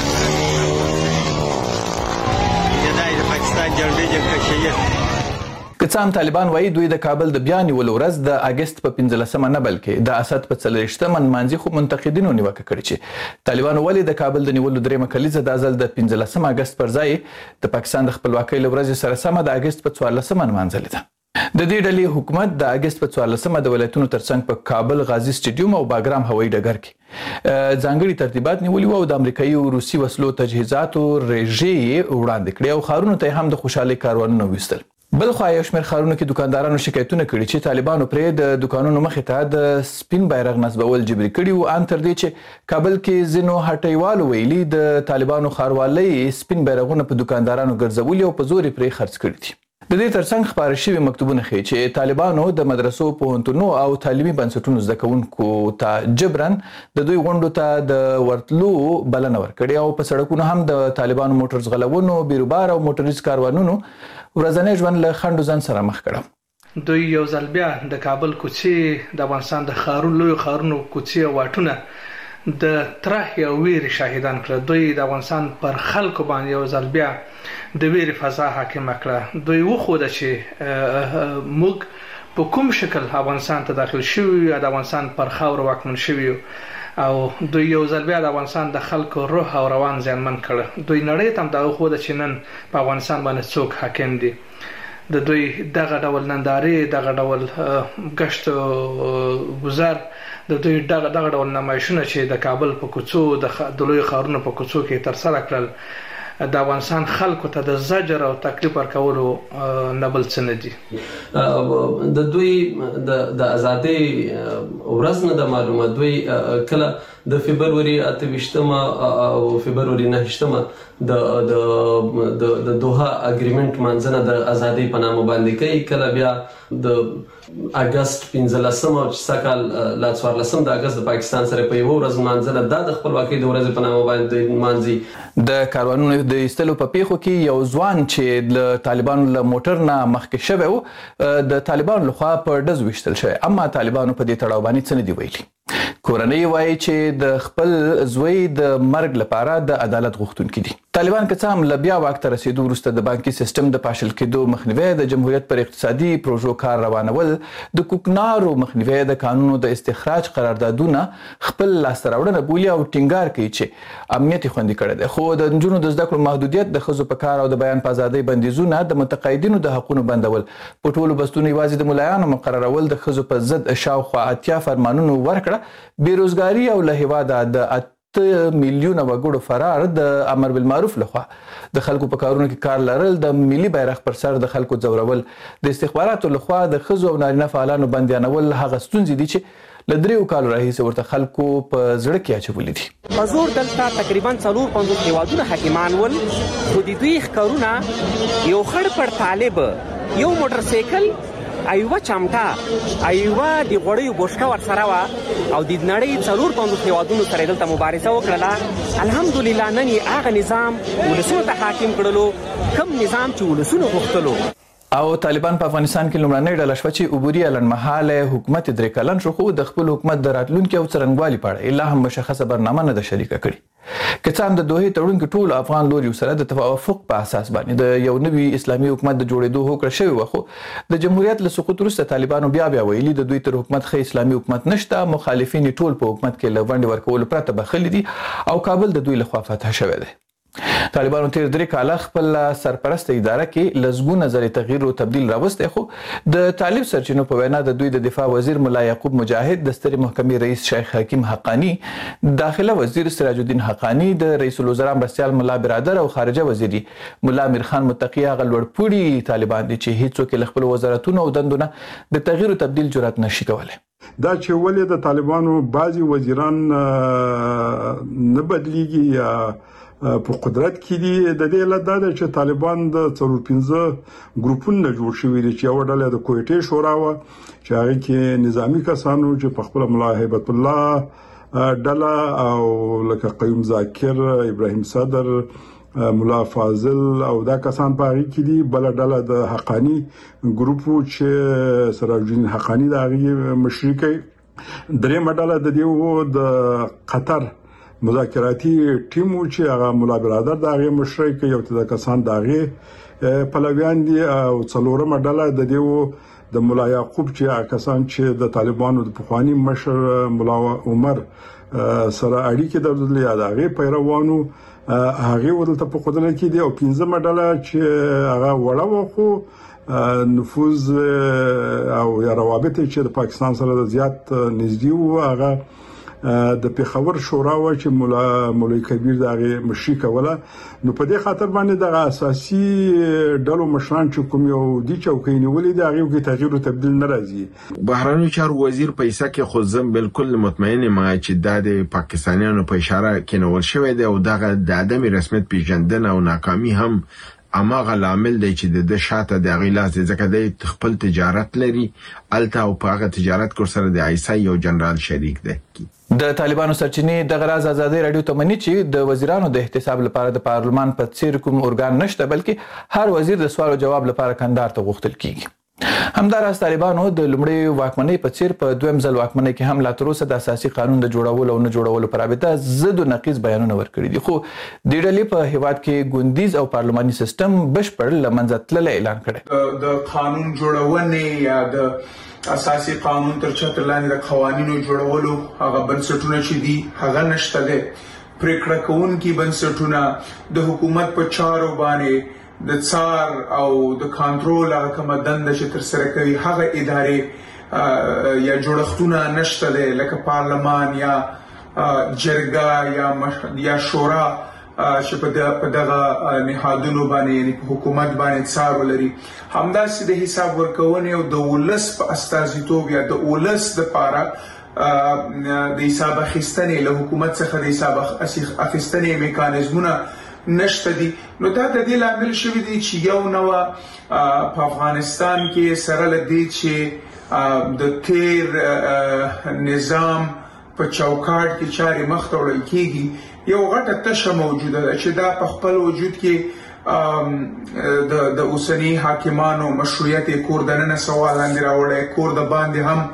د پاکستان ژوندۍ جنګ شهید. که څه هم طالبان وایي دوی د کابل د بیا نیولو ورځ د اګست په 15مه نه بلکې د اسد په 40مه نمانځي، خو منتقدینو نیوکه کړې چې طالبانو ولې د کابل د نیولو 3مه کلیزه د ازل د 15مه اګست پر ځای د پاکستان د خپلواکۍ له ورځې سره سمه د اګست په 14مه نمانځلې ده. د دې ډلې حکومت د اګست په 14مه د ولایتونو ترڅنګ په کابل، غازی سټیډیوم او باګرام هوایي ډګر کې ځانګړي ترتیبات نیولي وو او د امریکایي او روسي وسلو تجهیزاتو رژې وړاندې کړې او ښارونو ته هم د خوشحالۍ کاروانونه ویستل. بل خو یو شمېر ښارونو کې دکاندارانو شکایتونه کړي چې طالبانو پرې د دکانونو مخې ته د سپین بیرغ نصبول جبري کړي وو، ان تر دې چې کابل کې ځینو هټیوالو ویلي د طالبانو ښاروالۍ سپین بیرغونه په دکاندارانو ګرځولي او په زور یې پرې خرڅ کړي دي. د دې ترڅنګ خپاره شوي مکتوبونه ښیي چې طالبانو د مدرسو، پوهنتونونو او تعلیمي بنسټونو زده کوونکو ته جبرن د دوی غونډو ته د ورتلو بلنه ورکړې او په سړکونو هم د طالبانو موټر ځغلونو، بیروبار او موټریز کاروانونو ورځنی ژوند له خنډو ځان سره مخ کړه. دوی یو ځل بیا د کابل کوڅې، د افغانستان د ښارونو، لویو ښارونو کوڅې او واټونه د ترهې او ویرې شاهدان کړه. دوی د افغانستان پر خلکو باندې یو ځل بیا د ویرې فضا حاکمه کړه. دوی وښوده چې موږ په کوم شکل افغانستان ته داخل شوي یو، د افغانستان پر خاوره واکمن شوي یو، او دوی یو ځل بیا د افغانستان د خلکو روح او روان زیانمن کړه. دوی نړۍ ته هم دا وښوده چې نن په افغانستان باندې څوک حاکم دي. د دوی دغه ډول نندارې، دغه ډول ګشت گذر، د دوی دغه ډول نمایشونه چې د کابل په کوڅو، د لویو ښارونو په کوڅو کې ترسره کړل، د افغانستان خلکو ته د زجر او تکلیف ورکولو نه بل څه نه دي. د دوی د ازادۍ ورځ نه ده معلومه. دوی کله د فبروري 28مه او فبروري 9مه د دوحه اګریمنت منځنه د ازادۍ په نامه باندې کوي، کله بیا د اګست 15مه او سکال لا 14 د اګست د پاکستان سره په یو ورځ منځله د خپلواکۍ د ورځې په نامه باندې مانځي. د کاروانونو د ایستلو په پیښو کې یو ځوان چې د طالبانو له موټر نه مخکې شوی و د طالبانو لخوا په ډز ویشتل شوی، اما طالبانو په دې تړاو باندې څه نه دي ویلي. کورنۍ وایي چې د خپل زوی د مرګ لپاره د عدالت غوښتونکي دي. طالبان که څه هم له بیا واک ته رسېدو وروسته د بانکي سیستم د پاشل کېدو مخنیوی، د جمهوریت پر اقتصادي پروژو کار روانول، د کوکنارو مخنیوی، د قانونو د استخراج قراردادونه خپل لاسته راوړنه بولي او ټینګار کوي چې امنیت یې خوندي کړی دی. خو د نجونو د زده کړو محدودیت، د ښځو په کار او د بیان په ازادۍ بندیزونه، د متقاعدینو د حقونو بندول، په ټولو بستونو یوازې د ملایانو مقررول، د ښځو په ضد شاوخوا 80 فرمانونو ورکړه، بیروزګاري او له هېواده د 8 میلیونه وګړو فرار، د امر بالمعروف لخوا د خلکو په کارونو کې کار لرل، د ملي بیرغ پر سر د خلکو ځورول، د استخباراتو لخوا د ښځو او نارینه فعالانو بندیانول هغه ستونزې دي چې له 3 کالو راهیسې ورته خلکو په زړه کې اچولي دي. په زور دلته تقریبا 450 هیوادونه حاکمان ول، خو د دوی ښکارونه یو خړ پر طالب، یو موټر سایکل، ایوه چمټه، ایوه د غوړیو بوشکه ورسره وه او د نړۍ 450 هیوادونو سره دلته مبارزه وکړله. الحمدلله نن یې هغه نظام ولسونو ته حاکم کړلو کوم نظام چې ولسونو غوښتلو. او طالبان په افغانستان کې لومړنۍ ډله شوه چې عبوري لنډمهاله حکومت 3 کلن شو، خو د خپل حکومت د راتلونکي او څرنګوالي په اړه لا هم مشخصه برنامه نه ده شریکه کړې. که څه هم د دوحې تړون کې ټولو افغان لوریو سره د توافق په اساس باندې د یو نوي اسلامي حکومت د جوړېدو هوکړه شوې وه، خو د جمهوریت له سقوط وروسته طالبانو بیا ویلي د دوی تر حکومت ښه اسلامي حکومت نشته، مخالفین ټول په حکومت کې له ونډې ورکولو پرته بخښلي دي او کابل د دوی لخوا فتح شوی دی. طالبانو تیر 3 کاله خپل سرپرست اداره کې لزګونه زری تغییر او تبديل راوسته، خو د طالب سرچینو په وینا د دوی د دفاع وزیر ملا یعقوب مجاهد، د سترې محکمې رئیس شیخ حکیم حقانی، داخله وزیر سراج الدین حقانی، د رئیس الوزرا مرستیال ملا برادر او خارجه وزیر ملا امیر خان متقی هغه لوړپوړي طالبان دي چې هیڅوک له خپل وزارتونو او دندونه د تغییر او تبديل جرأت نشي کولای. دا چې ولې د طالبانو بعضي وزیران نه بدلیږي یا په قدرت کې دي. د دې علت دا ده چې طالبان د 4-5 ګروپونو جوړ شوي دي چې یو ډله د کویټې شورا و چې هغه کې نظامی کسانو چې په خپل ملا هیبت الله ډله او لکه قیوم ذاکر، ابراهیم صدر، مولا فاضل او دا کسان په هغه کې دي. بل ډله د حقانی ګروپ چې سراج الدین حقانی د هغه مشري کوي. درې مډاله د دیو د قطر مذاکراتي ټیم چې هغه مولا برادر د هغه مشري کوي او د کسان د هغه پلویان دي. او څلورمه ډله د دیو د مولا یعقوب چې کسان چې د طالبانو د پخوانی مشر مولا عمر سره اړیکې درلودلې د هغه پیروانو هغه ورته په قدرت کې دي. او 15مه ډله چې هغه وړه وخو نفوذ او یا روابط چې د پاکستان سره زیات نږدې وو هغه د پیښور شورا و چې مولوی کبیر دغه مشري کوله. نو په دې خاطر باندې د اساسي ډلو مشران چې کوم یو دي چوکۍ نیولې دي هغه کې تغییر او تبديل نه راځي. بهراني چارو وزیر پیسې کې خو زم بالکل مطمئن ما چې د پاکستانیانو په اشاره کې نو ورشوي دی او دغه د عدم رسمیت پیژندنه او ناکامي هم اماغه عامل دی چې د شاته د غیلاز ځکه د خپل تجارت لري الته او په هغه تجارت کور سره د آیسای یو جنرال شریک دی. د طالبانو سرچینې د غراز ازادي رادیو ته مني چې د وزیرانو د احتساب لپاره د پارلمان په څیر کوم ارګان نشته بلکې هر وزیر د سوال او جواب لپاره کندهار ته غوښتل کیږي. همداراز طالبانو د لومړي واکمنۍ په څیر په دویم ځل واکمنۍ کې هم لا تر اوسه د اساسي قانون د جوړولو او نه جوړولو پر رابطه ضد او نقیض بیانونه ورکړي دي. خو د ډلې په هیواد کې ګوندیز او پارلماني سیستم بشپړ لمنځه تللی اعلان کړی. د قانون جوړونې یا د اساسي قانون تر چتر لاندې د قوانینو جوړولو هغه بنسټونه چې دي هغه نشته دي. پریکړه کوونکي بنسټونه د حکومت په چارو باندې د څار او د کنټرول هغه کوم دنده چې تر سره کوي هغه ادارې یا جوړښتونه نشته دي لکه پارلمان یا جرګه یا شورا چې په دغه نهادونو باندې یعنی په حکومت باندې څار ولري. همداسې د حساب ورکونې او د ولس په استازیتوب یا د ولس د پاره د حساب اخیستنې له حکومت څخه د حساب اخیستنې میکانیزمونه نشته دي. نو دا د دې لامل شوی دی چې یو نو په افغانستان کې سره لدی چې د تیر نظام په چوکاټ کې چاري مخ ته وړل کیږي یو غټه تشه موجوده ده چې دا په خپل وجود کې د اوسنی حاکمانو مشروعیت کور دننه سوال لاندې راوړی کور د باندې هم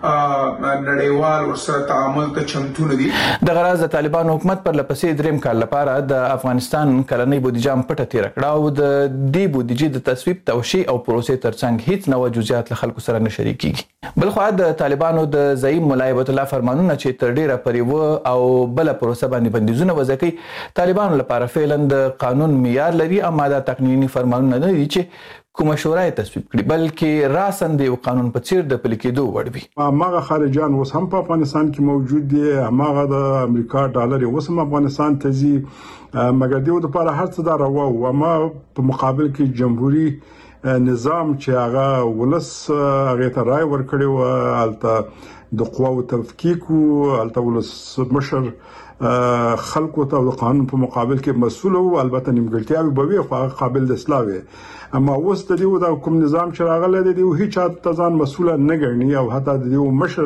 نړیوال ورسره تعامل ته چمتو نه دي. د غراز د طالبانو حکومت پر لپسې دریم کال لپاره د افغانستان کلنۍ بودیجه پټه تیر کړه او د دې بودیجې د تصویب توشیح او پروسې ترڅنګ هیڅ نوو جزئیات له خلکو سره نه شریکيږي. بلخو د طالبانو د زعیم مولا هیبت الله فرمانونه چې تر ډیره پرې او بل پروسه باندې بندیزونه وځکي طالبانو لپاره فعلا د قانون معیار لري اما دا تقنینی فرمانونه نه دي چې کومه شورا تصویب کړي بلکې راسن دی قانون په څیر د پلي کېدو وړ وي. هغه خارجان اوس هم په افغانستان کې موجود دي. هغه د امریکا ډالر اوس هم افغانستان ته ځي مګر دیو د لپاره هر څه دا روا او اما په مقابل کې جمهوریت نظام چې هغه ولس هغه ته رائے ورکړي او البته د قواو تفکیک او البته ولس مشر خلکو ته د قانون په مقابل کې مسؤل او البته نیمګړتیاوي به وي خو قابل د اصلاح وي. اما اوس د دیو د کوم نظام چې راغلی دی هیڅ ته ځان مسؤل نه ګڼي او حتی د دیو مشر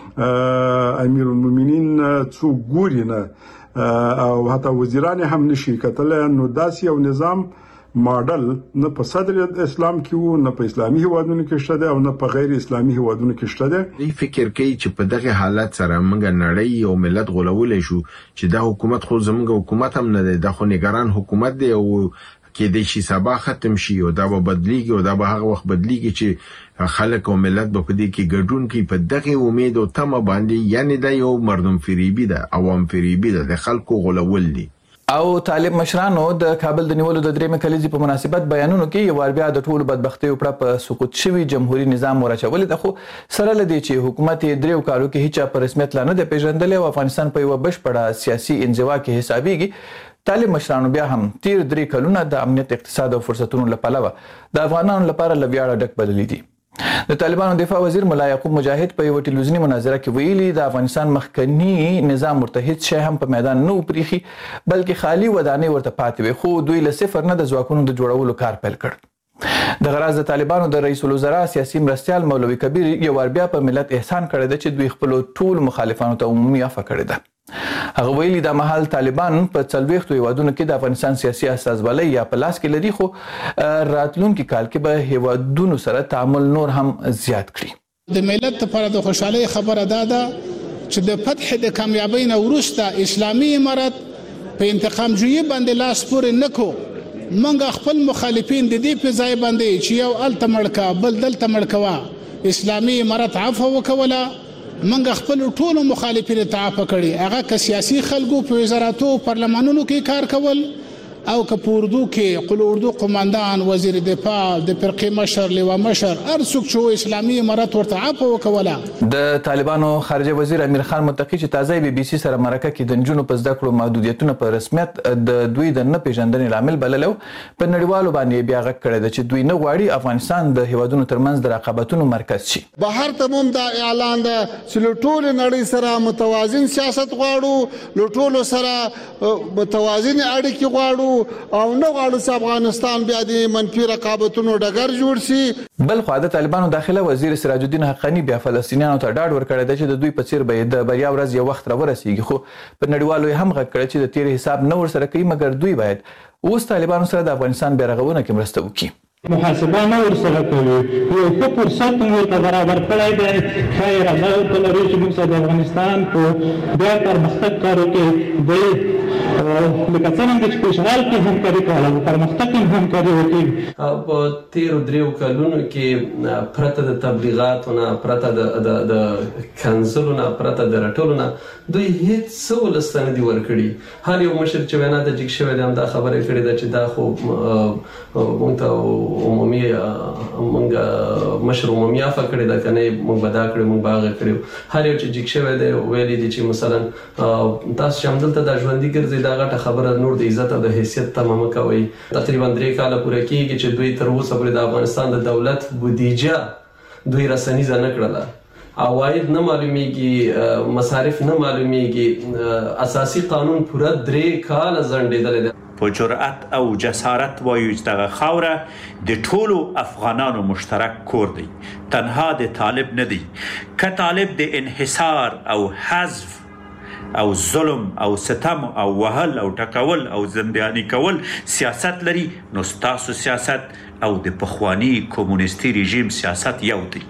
امیر المؤمنین څو ګوري نه او حتی وزیران هم نشي کتل. نو داسې یو نظام ماډل نه په صدر اسلام کې وو نه په اسلامي هیوادونو کې شته او نه په غیر اسلامي هیوادونو کې شته. دی فکر کوي چې په دغه حالت سره موږ نړۍ او ملت غولولې شو چې دا حکومت خو زموږ حکومت هم نه دی دا خو نگران حکومت دی او کې د شي سبا ختم شي او دا به بدلیږي او دا به هغه وخت بدلیږي چې خلک او ملت به په دې کې ګډون کوي په دغه امید او تمه باندې یعنی دا یو مردم فریبي ده عوام فریبي ده د خلکو غولول دي. او طالب مشرانو د کابل د نیولو د درېمه کلیزې په مناسبت بیانونو کې یو ور بیا د ټولو بدبختۍ او په سقوط شوی جمهوریت نظام ورچول د خو سره لدی چې حکومت دریو کالو کې هیڅ په رسمیت لا نه د پیژندل او افغانستان په یو بشپړه سیاسي انزوا کې حسابيږي. طالب مشرانو بیا هم تیر 3 کلونه د امنیت اقتصاد او فرصتونو لپاره د افغانانو لپاره لویاړه ډک بللی دي. د طالبانو دفاع وزیر ملا یعقوب مجاهد په یو ټلویزیوني مناظره کې ویلي د افغانستان مخکنی نظام مرتهد شي هم په میدان نه پریخي بلکې خالی ودانې ورته پاتې وي خو دوی له صفر نه د ځواکونو د جوړولو کار پیل کړ د غراض د طالبانو د رئیس الوزرا سیاسي مرستیال مولوي کبیر یو ور بیا په ملت احسان کړی دی چې دوی خپل ټول مخالفانو ته عمومي عفو کړی ده هغه ویلي د مهال طالبان په 40 هیوادونو کې د افغانستان سیاسي استازولۍ یا په لاس کې لري خو راتلونکي کال کې به هیوادونو سره تعامل نور هم زیات کړي د ملت لپاره د خوشحالۍ خبره ده چې د فتح د کامیابۍ نه وروسته اسلامي امارت په انتقام جوړي باندې لاس پورې نکو منګه خپل مخالفین د دې په ځای باندې چې یو الته مړکا بل دلته مړکوا اسلامي امارت عفو وکوله منګه خپل ټولو مخالفین ته عفو کړي هغه که سیاسي خلکو په وزارتو پارلمانونو کې کار کول او که په اردو کې قل اردو قماندان وزیر دفاع د فرقې مشر لواء مشر هر څوک چې اسلامي امارت ورته عفو وکوله د طالبانو خارجه وزیر امیر خان متقی چې تازه بي بي سي سره مرکه کې د نجونو په زده کړو محدودیتونه په رسمیت د دوی د نه پیژندنې لامل بللو په نړیوالو باندې بیا غږ کړی دی چې دوی نه غواړي افغانستان د هیوادونو ترمنځ د رقابتونو مرکز شي بهر ته هم دا اعلان ده چې له ټولې نړۍ سره متوازن سیاست غواړو له ټولو سره متوازن اړیکې غواړو او نه غواړو چې افغانستان بیا د منفي رقابتونو ډګر جوړ شي بل خو د طالبانو داخله وزیر سراج الدین حقانی بیا فلسطینیانو ته ډاډ ورکړی دی چې د دوی په څیر به د بریا ورځ یو وخت راورسیږي خو په نړیوالو هم غږ کړی چې د تیر حساب نه ورسره کوي مګر دوی باید اوس طالبانو سره د افغانستان بیا رغونه کې مرسته وکړي محاسبه نه ورسره کوي یو ښه فرصت مو ورته برابر کړی دی ښایي اراده ورته لري چې موږ سره د افغانستان په بیا پرمختګ کارو کې د لکه څنګه چې په اشغال کې همکاري کوله په پرمختګ کې همکاري وکړي په تیرو دریو کلونو کې پرته د تبلیغاتو نه پرته د کنسلو نه پرته د راټولو نه دوی هیڅ څه ولسته نه دي ورکړي هر یو مشر چې وینا ته جګ شوی دی همدا خبره کړې ده چې دا خو موږ ته عمومي موږ مشر عمومي عفو کړی ده که نه موږ به دا کړی موږ به هغه کړی هر یو چې جګ شوی دی ویلي دي چې مثلا تاسو چې همدلته دا ژوندي ګرځئ دا غټه خبره نور د عزت او د حیثیت تمامه کوي تقریبا 3 کاله پوره کېږي چې دوی تر اوسه پورې د افغانستان د دولت بودیجه دوی رسنیزه نه کړله عواید نه معلومیږي مصارف نه معلومیږي اساسي قانون پوره 3 کاله ځنډېدلی دی په جرأت او جسارت وایو چې دغه خاوره د ټولو افغانانو مشترک کور دی تنها د طالب نه دی که طالب د انحصار او حذف او ظلم او ستم او وهل او ټکول او زنداني کول سیاست لري نو ستاسو سیاست او د پخوانی کمونیستي رژیم سیاست یو دی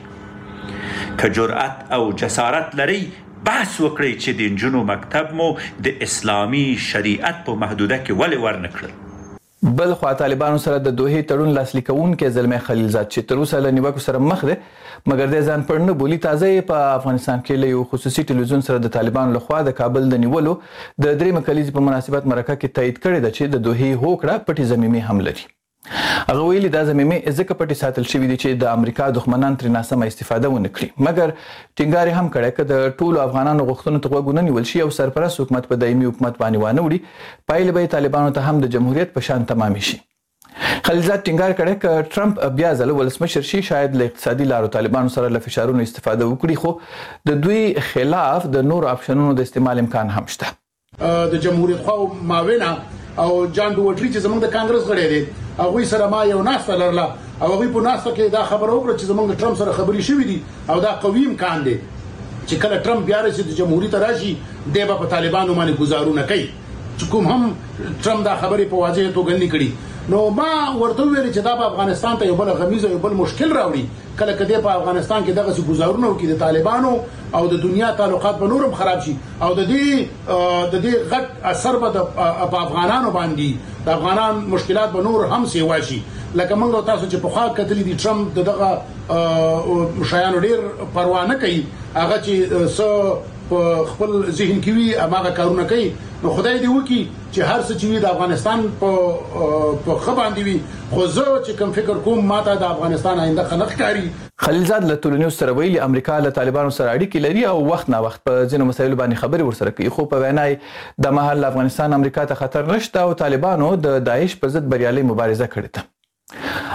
که جرأت او جسارت لري بحث وکړئ چې د نجونو مکتب مو د اسلامي شریعت په محدوده کې ولې ورنکړل بل خو طالبانو سره د دوه تړون لاسلیک کوونکې زلمه خلیلزاد چې تر اوسه له نیوکو سره مخ دی مګر د ځان پړ نه بولی تازه په افغانستان کې له یو خصوصي ټلویزیون سره د طالبانو لخوا د کابل د نیولو د درې مکلیز په مناسبت مرکه کې تایید کړی دی چې د دوه هوکړه پټي زمینی هم لري هغه ویلي دا زمینی ځکه پټي ساتل شوی دی چې د امریکا دښمنان ترې ناسمه استفاده ونه کړي مګر ټینګار هم کړی چې د ټولو افغانانو غوښتنو ته غوږ ونه نیول شي او سرپرست حکومت په دایمي حکومت باندې وانه وړي پایله به طالبانو ته هم د جمهوریت په شان تمام شي خلیلزاد ټینګار کړی چې ټرمپ بیا ځل ولسمشر شي شاید له اقتصادي لارو طالبانو سره له فشارونو استفاده وکړي خو د دوی خلاف د نور اپشنونو د استعمال امکان هم شته د جمهوریت خو ماوینه او جان دوټری چې زمونږ د کانګرس غړي دي هغه سره ما یو ناسته لرله او هغه په ناسته کې دا خبر وکړه چې زمونږ ټرمپ سره خبري شوې دي او دا قوي امکان دی چې کله ټرمپ بیا راشي د جمهوریت راشي دی په طالبانو باندې گزارونه کوي چې کوم هم ټرمپ دا خبرې په واضح توګه نه کړي نو ما ورته ویل چې دا په افغانستان ته یو بل غمیزه یو بل مشکل راوړي کله کده په افغانستان کې دغه گزارونه وکړي د طالبانو او د دنیا تعلقات به نورم خراب شي او د دې غټ اثر به په افغانانو باندې د افغانان مشکلات به نور هم سیوا شي لکه موږ تاسو چې په خوا کتلې دي ټرمپ دغه شایانو ډیر پروا نه کوي هغه چې په خپل ذهن کې وي هغه کارونه کوي نو خدای دې وکړي چې هر څه چې د افغانستان په خباندې وي خو زه چې کوم فکر کوم ماته د افغانستان آینده خنق کاری خلیلزاد له ټولنیز سره ویلي امریکا له طالبانو سره اړیکې لري او وخت نه وخت په ځینو مسایلو باندې خبرې ورسره کوي خو په وینای د مهال افغانستان امریکا ته خطر نشته او طالبانو د داعش پر ضد بریالي مبارزه کړې ده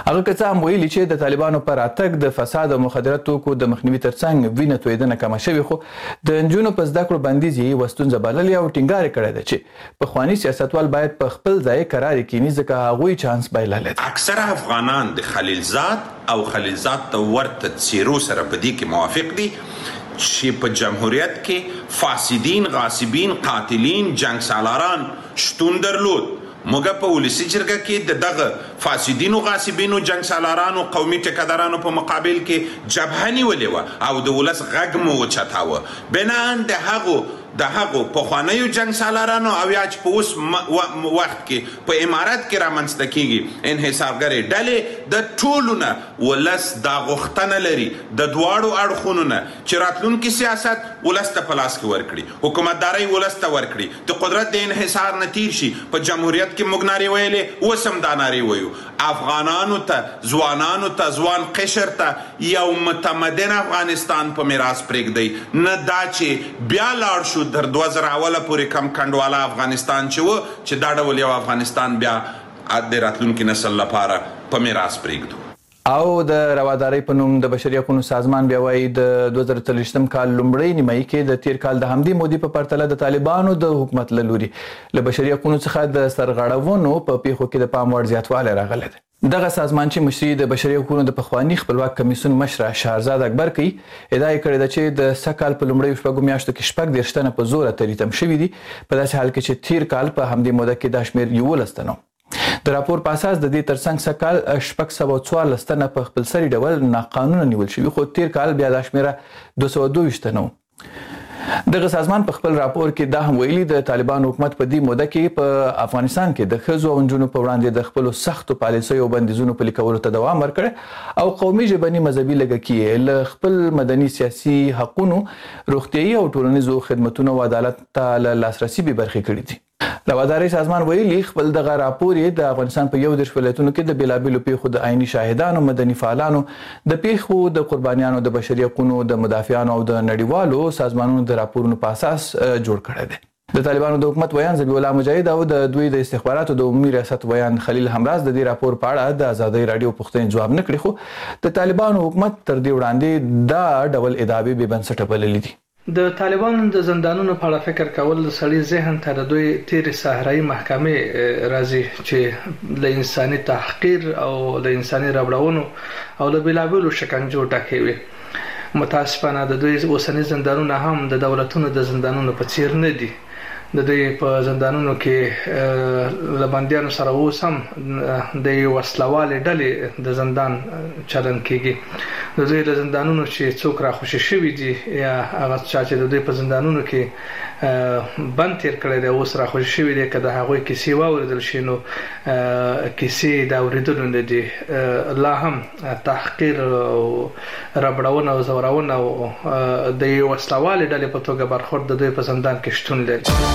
هغه که څه هم ویلي چې د طالبانو پر راتګ د فساد او مخدره توکو د مخنیوي ترڅنګ وینه تویدنه کمه شوې، خو د نجونو په زده کړو بندیز یې یوه ستونزه بللې او ټینګار کړی ده چې پخواني سیاستوال باید په خپل ځای قرار کینی ځکه هغوی چانس بایللی دی. اکثره افغانان د خلیلزاد او خلیلزاد ته ورته څیرو سره په دې کې موافق دي چې په جمهوریت کې فاسدین، غاصبین، قاتلین، جنگ سالاران شتون درلود. موږ په ولسي جرګه کې د دغه فاسدینو، غاصبینو، جنگ سالارانو، قومي ټیکهدارانو په مقابل کې جبهه نیولې وه او د ولس غږ مو اوچتاوه. بنان د هغو پخوانیو جنگ سالارانو او یا چې په اوس وخت کې په امارت کې رامنځته کیږي انحصارګرې ډلې د ټولو نه ولس دا غوښتنه لري د دواړو اړخونو نه چې راتلونکي سیاست ولس ته په لاس کې ورکړي، حکومتدارۍ ولس ته ورکړي، د قدرت د انحصار نه تیر شي. په جمهوریت کې موږ نارې ویلې، اوس هم دا نارې ویو. افغانانو ته، ځوانانو ته، ځوان قشر ته یو متمدن افغانستان په میراث پرېږدئ، نه دا چې بیا لاړ شو در 2000 اوله پورې کم کنډواله افغانستان چې و چې دا ډول یو افغانستان بیا د راتلونکي نسل لپاره په میراث پرېږدو. او د روادارۍ په نوم د بشري حقوقو سازمان بیا وایي د 2023 کال لومړۍ نیمایي کې د تیر کال د همدې مودې په پرتله د طالبانو د حکومت له لوري له بشري حقوقو څخه د سرغړونو په پیښو کې د پام وړ زیاتوالی راغلی دی. دغه سازمان چې مشري د بشري حقوقو د پخواني خپلواک کمیسیون مشره شهرزاد اکبر کوي، ادعا یې کړې ده چې د سږ کال په لومړیو شپږو میاشتو کې 30 تنه په زوره تریتم شوي دي، په داسې حال کې چې تیر کال په همدې موده کې دا شمېر 11 تنه. د راپور په اساس د دې ترڅنګ سږ کال 614 تنه په خپلسري ډول ناقانونه نیول شوي، خو تیر کال بیا دا شمېره 222 تنه. دغه سازمان په خپل راپور کې دا هم ویلي د طالبانو حکومت په دې موده کې په افغانستان کې د ښځو او نجونو په وړاندې د خپلو سختو پالیسیو او بندیزونو پلي کولو ته دوام ورکړی او قومي، ژبني، مذهبي لږکي یې له خپل مدني، سیاسي حقونو، روغتیایي او ټولنیزو خدمتونو او عدالت ته له لاسرسي بې برخې کړي دي. روادارۍ سازمان ویلي خپل دغه راپور یې د افغانستان په 21 ولایتونو کې د بېلابېلو پیښو د عیني شاهدانو، مدني فعالانو، د پیښو د قربانیانو، د بشري حقوقو د مدافعانو او د نړیوالو سازمانونو د راپورونو په اساس جوړ کړی دی. د طالبانو د حکومت ویان ذبیح الله مجاهد او د دوی د استخباراتو د عمومي ریاست ویان خلیل همراز د دې راپور په اړه د ازادۍ راډیو پوښتنې ځواب نه کړي، خو د طالبانو حکومت تر دې وړاندې دا ډول ادعاوې بې بنسټه بللې دي. د طالبانو د زندانونو په اړه فکر کول د سړي ذهن ته د دوی تیرې صحرایي محکمې راځي چې له انساني تحقیر او له انساني ربړونو او له بېلابېلو شکنجو ډکې وي. متاسفانه د دوی اوسني زندانونه هم د دولتونو د زندانونو په څیر نه دي. د دوی په زندانونو کې له بندیانو سره اوس هم د یو وسلوالې ډلې د زندان چلن کېږي. د دوی له زندانونو چې څوک راخوشي شوي دي یا هغه چا چې د دوی په زندانونو کې بند تیر کړی دی اوس راخوشي شوي دي، که د هغوی کیسې واورېدل شي نو کیسې د اورېدلو نه دي. لا هم تحقیر او ربړونه او زورونه او د یو وسلوالې ډلې په توګه برخورد د دوی په زندان کې شتون لري.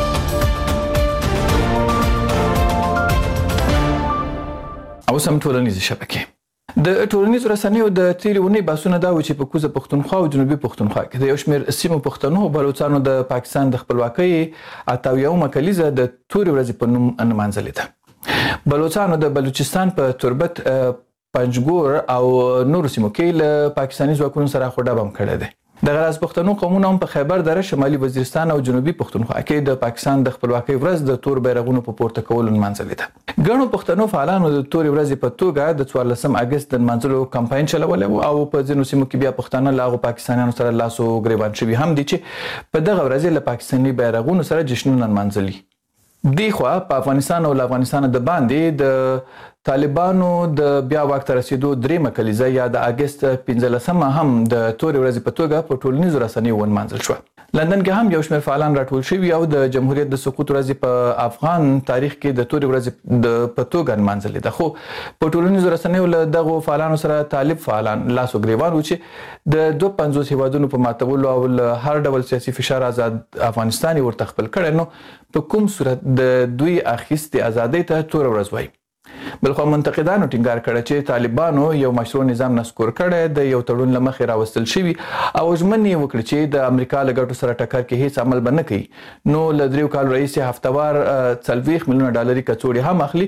او سم ټولنیزې شبکې د ټولنیزو رسنیو د تیرې اونۍ بحثونه دا و چې په کوزه پښتونخوا او جنوبي پښتونخوا کې د یو شمېر سیمو پښتنو او بلوڅانو د پاکستان د خپلواکۍ 88 کلیزه د تورې ورځې په نوم نمانځلې ده. بلوڅانو د بلوچستان په تربت، پنجګور او نورو سیمو کې له پاکستاني ځواکونو سره خډه بم کړی دی. د غراز پښتنو قومونه هم په خیبر دره، شمالي وزیرستان او جنوبي پښتونخوا کې د پاکستان د خپلواکۍ ورځ د تور بیرغونو په پورته کولو نمانځلې ده. ګڼو پښتنو فعالانو د تورې ورځې په توګه د 14 اګست د نمانځلو کمپاین چلولی او په ځینو سیمو کې بیا پښتانه له هغو پاکستانیانو سره لاس و ګریوان شوي هم دي چې په دغه ورځې له پاکستاني بیرغونو سره جشنونه نمانځلي. دی خوا په افغانستان او له افغانستانه د باندې د طالبانو د بیا واک ته رسیدو درېیمه کلیزه یا د اګست 15 هم د تورې ورځې په توګه په ټولنیزو رسنیو ونمانځل شوه. لندن کې هم یو شمېر فعالان راټول شوي او د جمهوریت د سقوط ورځې په افغان تاریخ کې د تورې ورځې په توګه نمانځلې ده، خو په ټولنیزو رسنیو له دغو فعالانو سره طالب فعالان لاس و ګریوان وو چې د 52 هیوادونو په ماتولو او له هر ډول سیاسي فشار آزاد افغانستان یې ورته خپل کړی، نو په کوم صورت د دوی اخیستې ازادۍ ته توره ورځ وایي. بلخو منتقدانو ټینګار کړی چې طالبانو یو مشروع نظام نسکور کړی د یو تړون له مخې راوستل شوي او ژمنې یې وکړې چې د امریکا له ګټو سره ټکر کې هیڅ عمل به نه کوي. نو له 3 کالو راهیسې هفتهوار $40 میلیونه کڅوړې هم اخلي،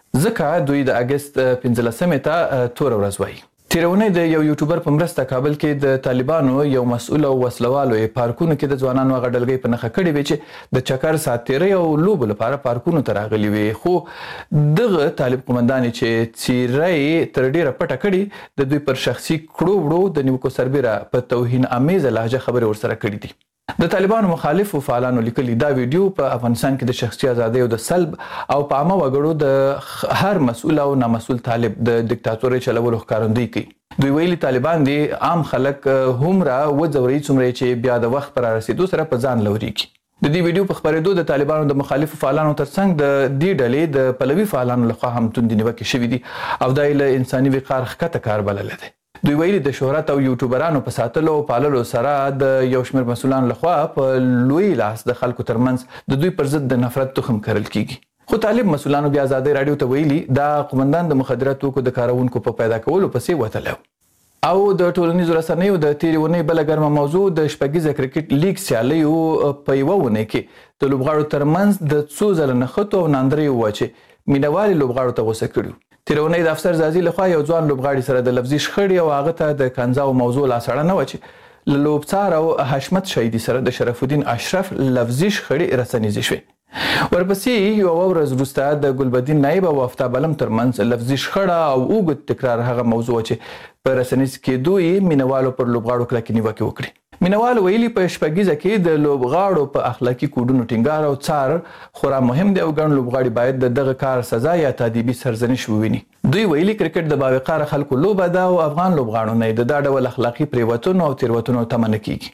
ځکه دوی د اگست 15 ته تور ورځ وایي. تیرونی د یو یوټیوبر په مرسته کابل کې د طالبانو یو مسؤل او وسلوالو پارکونو کې د ځوانانو غډلګۍ په نخښه کړې وي چې د چکر سات تیري او لوبو لپاره پارکونو ته راغلي وي. خو دغه طالب قومندان چې څیرې تر ډیره پټه کړي د دوی پر شخصي کړو وړو د نیوکو سربیره په توهین امیزه لهجه خبرې ورسره کړې دي. د طالبانو مخالفو فعالانو لیکلي دا ویډیو په افغانستان کې د شخصي ازادۍ او د سلب او په عامه وګړو د هر مسؤل او نامسؤل طالب د دیکتاتورۍ چلولو ښکارندویي کوي. دوی ویلي طالبان دي عام خلک هومره وځوري څومره چې بیا د وخت پر رسیدو سره په ځان لوريږي. د دې ویډیو په خبرېدو د طالبانو د مخالفو فعالانو ترڅنګ د دې ډلې د پلوي فعالانو لخوا هم توندې نیوکې شوې دي او دا له انساني وقار ښکته کار بللی دی. دوی ویلي د شهرت او یوټیوبرانو په ساتلو او پاللو سره د یو شمېر مسؤلانو لخوا په لوی لاس د خلکو ترمنځ د دوی پر ضد د نفرت تخم کرل کیږي. خو طالب مسؤلانو بیا ازادۍ راډیو ته ویلي دا قومندان د مخدره توکو د کارونکو په پیدا کولو پسې وتلی او د ټولنیزو رسنیو د تیرې اونۍ بله ګرمه موضوع د شپږیزه کرکټ لیګ سیالیو په یوه اونۍ کې د لوبغاړو ترمنځ د څو ځله نښتو او ناندریو وه چې مینهوالې لوبغاړو ته غوسه کړي. تیرونی د افسر زازي لخوا یو ځوان لوبغاړي سره د لفظي شخړې او هغه ته د کنځاو موضوع لاسړه نه و چې له لوبڅار او حشمت شهیدي سره د شرف الدین اشرف لفظي شخړې رسنیزې شوې. ورپسې یو ورځ وروسته د ګلبدین نایب او افتاب علم ترمنځ لفظي شخړه او اوږد تکرار هغه موضوع چې په رسنیز کېدو یې مینهوالو پر لوبغاړو کلکې نیوکې وکړي. مینهوال ویلي په شپږیزه کې د لوبغاړو په اخلاقي کوډونو ټینګار او څار خورا مهم دی او ګڼ لوبغاړي باید د دغه کار سزا یا تادیبي سرزنش وویني. دوی ویلي کرکټ د باوقاره خلکو لوبه ده او افغان لوبغاړو نه د دا ډول اخلاقي پریوتونو او تیروتنو تمه نه کیږي.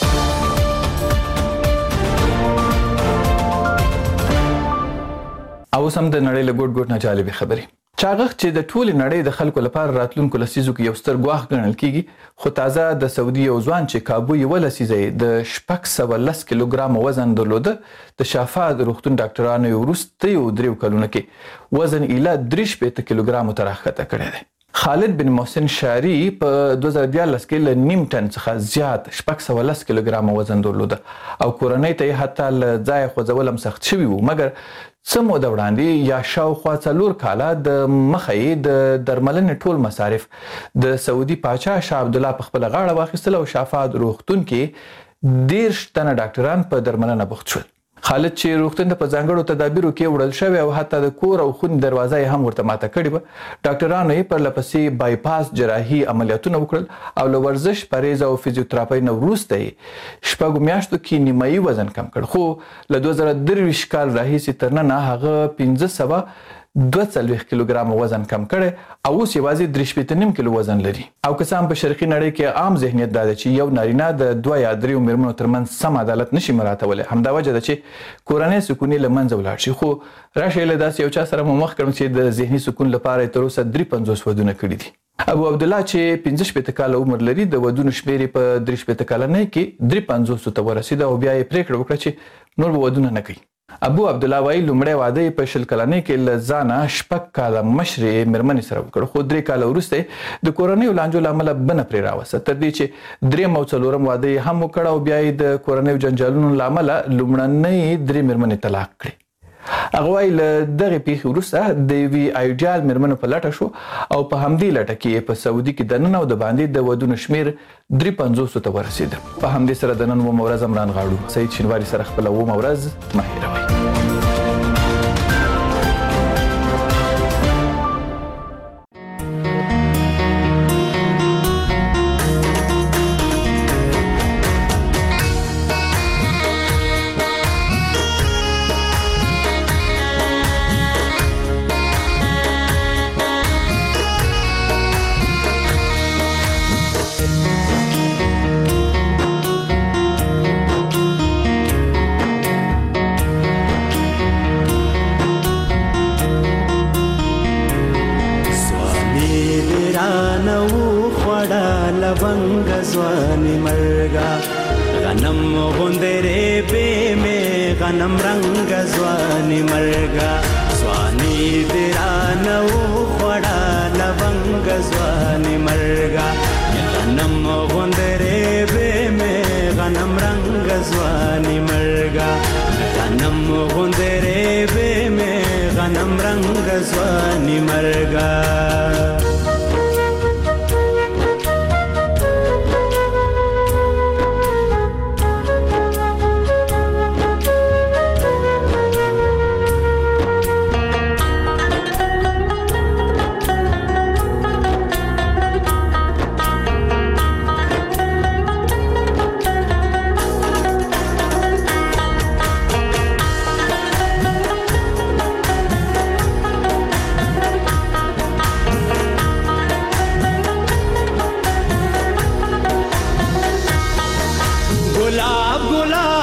او سم د نړۍ له ګوټ ګوټ نه جالبې خبرې. چاغښت چې د ټولې نړۍ د خلکو لپاره راتلونکو لسیزو کې یو ستر ګواښ ګڼل کیږي، خو تازه د سعودي یو ځوان چې کابو یوه لسیزه یې د 610 کیلوګرامه وزن درلوده د شافعه د روغتون ډاکټرانو یې وروستیو 3 کلونو کې وزن ایله 63 کیلوګرامو ته راښکته کړی دی. خالد بن محسن شاری په 2014 کې له نیم ټن څخه زیات 610 کیلوګرامه وزن درلوده او کورنۍ ته یې حتی له ځایه خوځول هم سخت شوي وو، مګر څه موده وړاندې یا شاوخوا 4 کاله د مخه یې د درملنې ټول مصارف د سعودي پاچا شاه عبدالله په خپله غاړه واخیستل او شافعه روغتون کې 10 تنه ډاکټران په درملنه بوخت شول. خالد چې روغتون ته په ځانګړو تدابیرو کې وړل شوی او حتی د کور او خونې دروازه یې هم ورته ماته کړې وه، ډاکټرانو یې پرلپسې بایپاس جراحي عملیاتونه وکړل او له ورزش پرهیز او فزیوتراپۍ نه وروسته یې 6 میاشتو کې نیمایي وزن کم کړ، خو له 2023 کال راهیسې تر ننه هغه 1542 کیلوګرامه وزن کم کړی او اوس یوازې 3.5 کیلو وزن لري. او که څه هم په شرقي نړۍ کې عام ذهنیت دا دی چې یو نارینه د 2 یا 3 میرمنو ترمنځ سم عدالت نشي مراعاتولی، همدا وجه ده چې کورنۍ سکون یې له منځه ولاړ شي. خو راشئ له داسې یو چا سره مو مخ کړم چې د ذهني سکون لپاره یې تر اوسه 53 ودونه کړي دي. ابو عبدالله چې 15 کاله عمر لري د ودونو شمېر یې په 3 کلنۍ کې 53 ته ورسېده او بیا یې پرېکړه وکړه چې نور به ودونه نه کوي. ابو عبدالله وایي لومړی واده یې په 20 کلنۍ کې له ځانه 6 کاله مشرې مېرمنې سره وکړ، خو 3 کاله وروسته د کورنیو لانجو له امله بنه پرې راوسته، تر دې چې 3 او 4 واده یې هم وکړ او بیا یې د کورنیو جنجالونو له امله لومړنۍ 3 مېرمنې طلاق کړې. هغه وایي له دغې پیښې وروسته د یوې ایډیال مېرمنو په لټه شو او په همدې لټه کې یې په سعودي کې دننه او د باندې د ودونو شمېر 53 ته ورسېده. په همدې سره د نن 9 ورځ هم رانغاړو. سعید شینواري سره خپله 9 ورځ مه هېروئ. جانم رنگ ځواني مرګه गुलाब गुलाब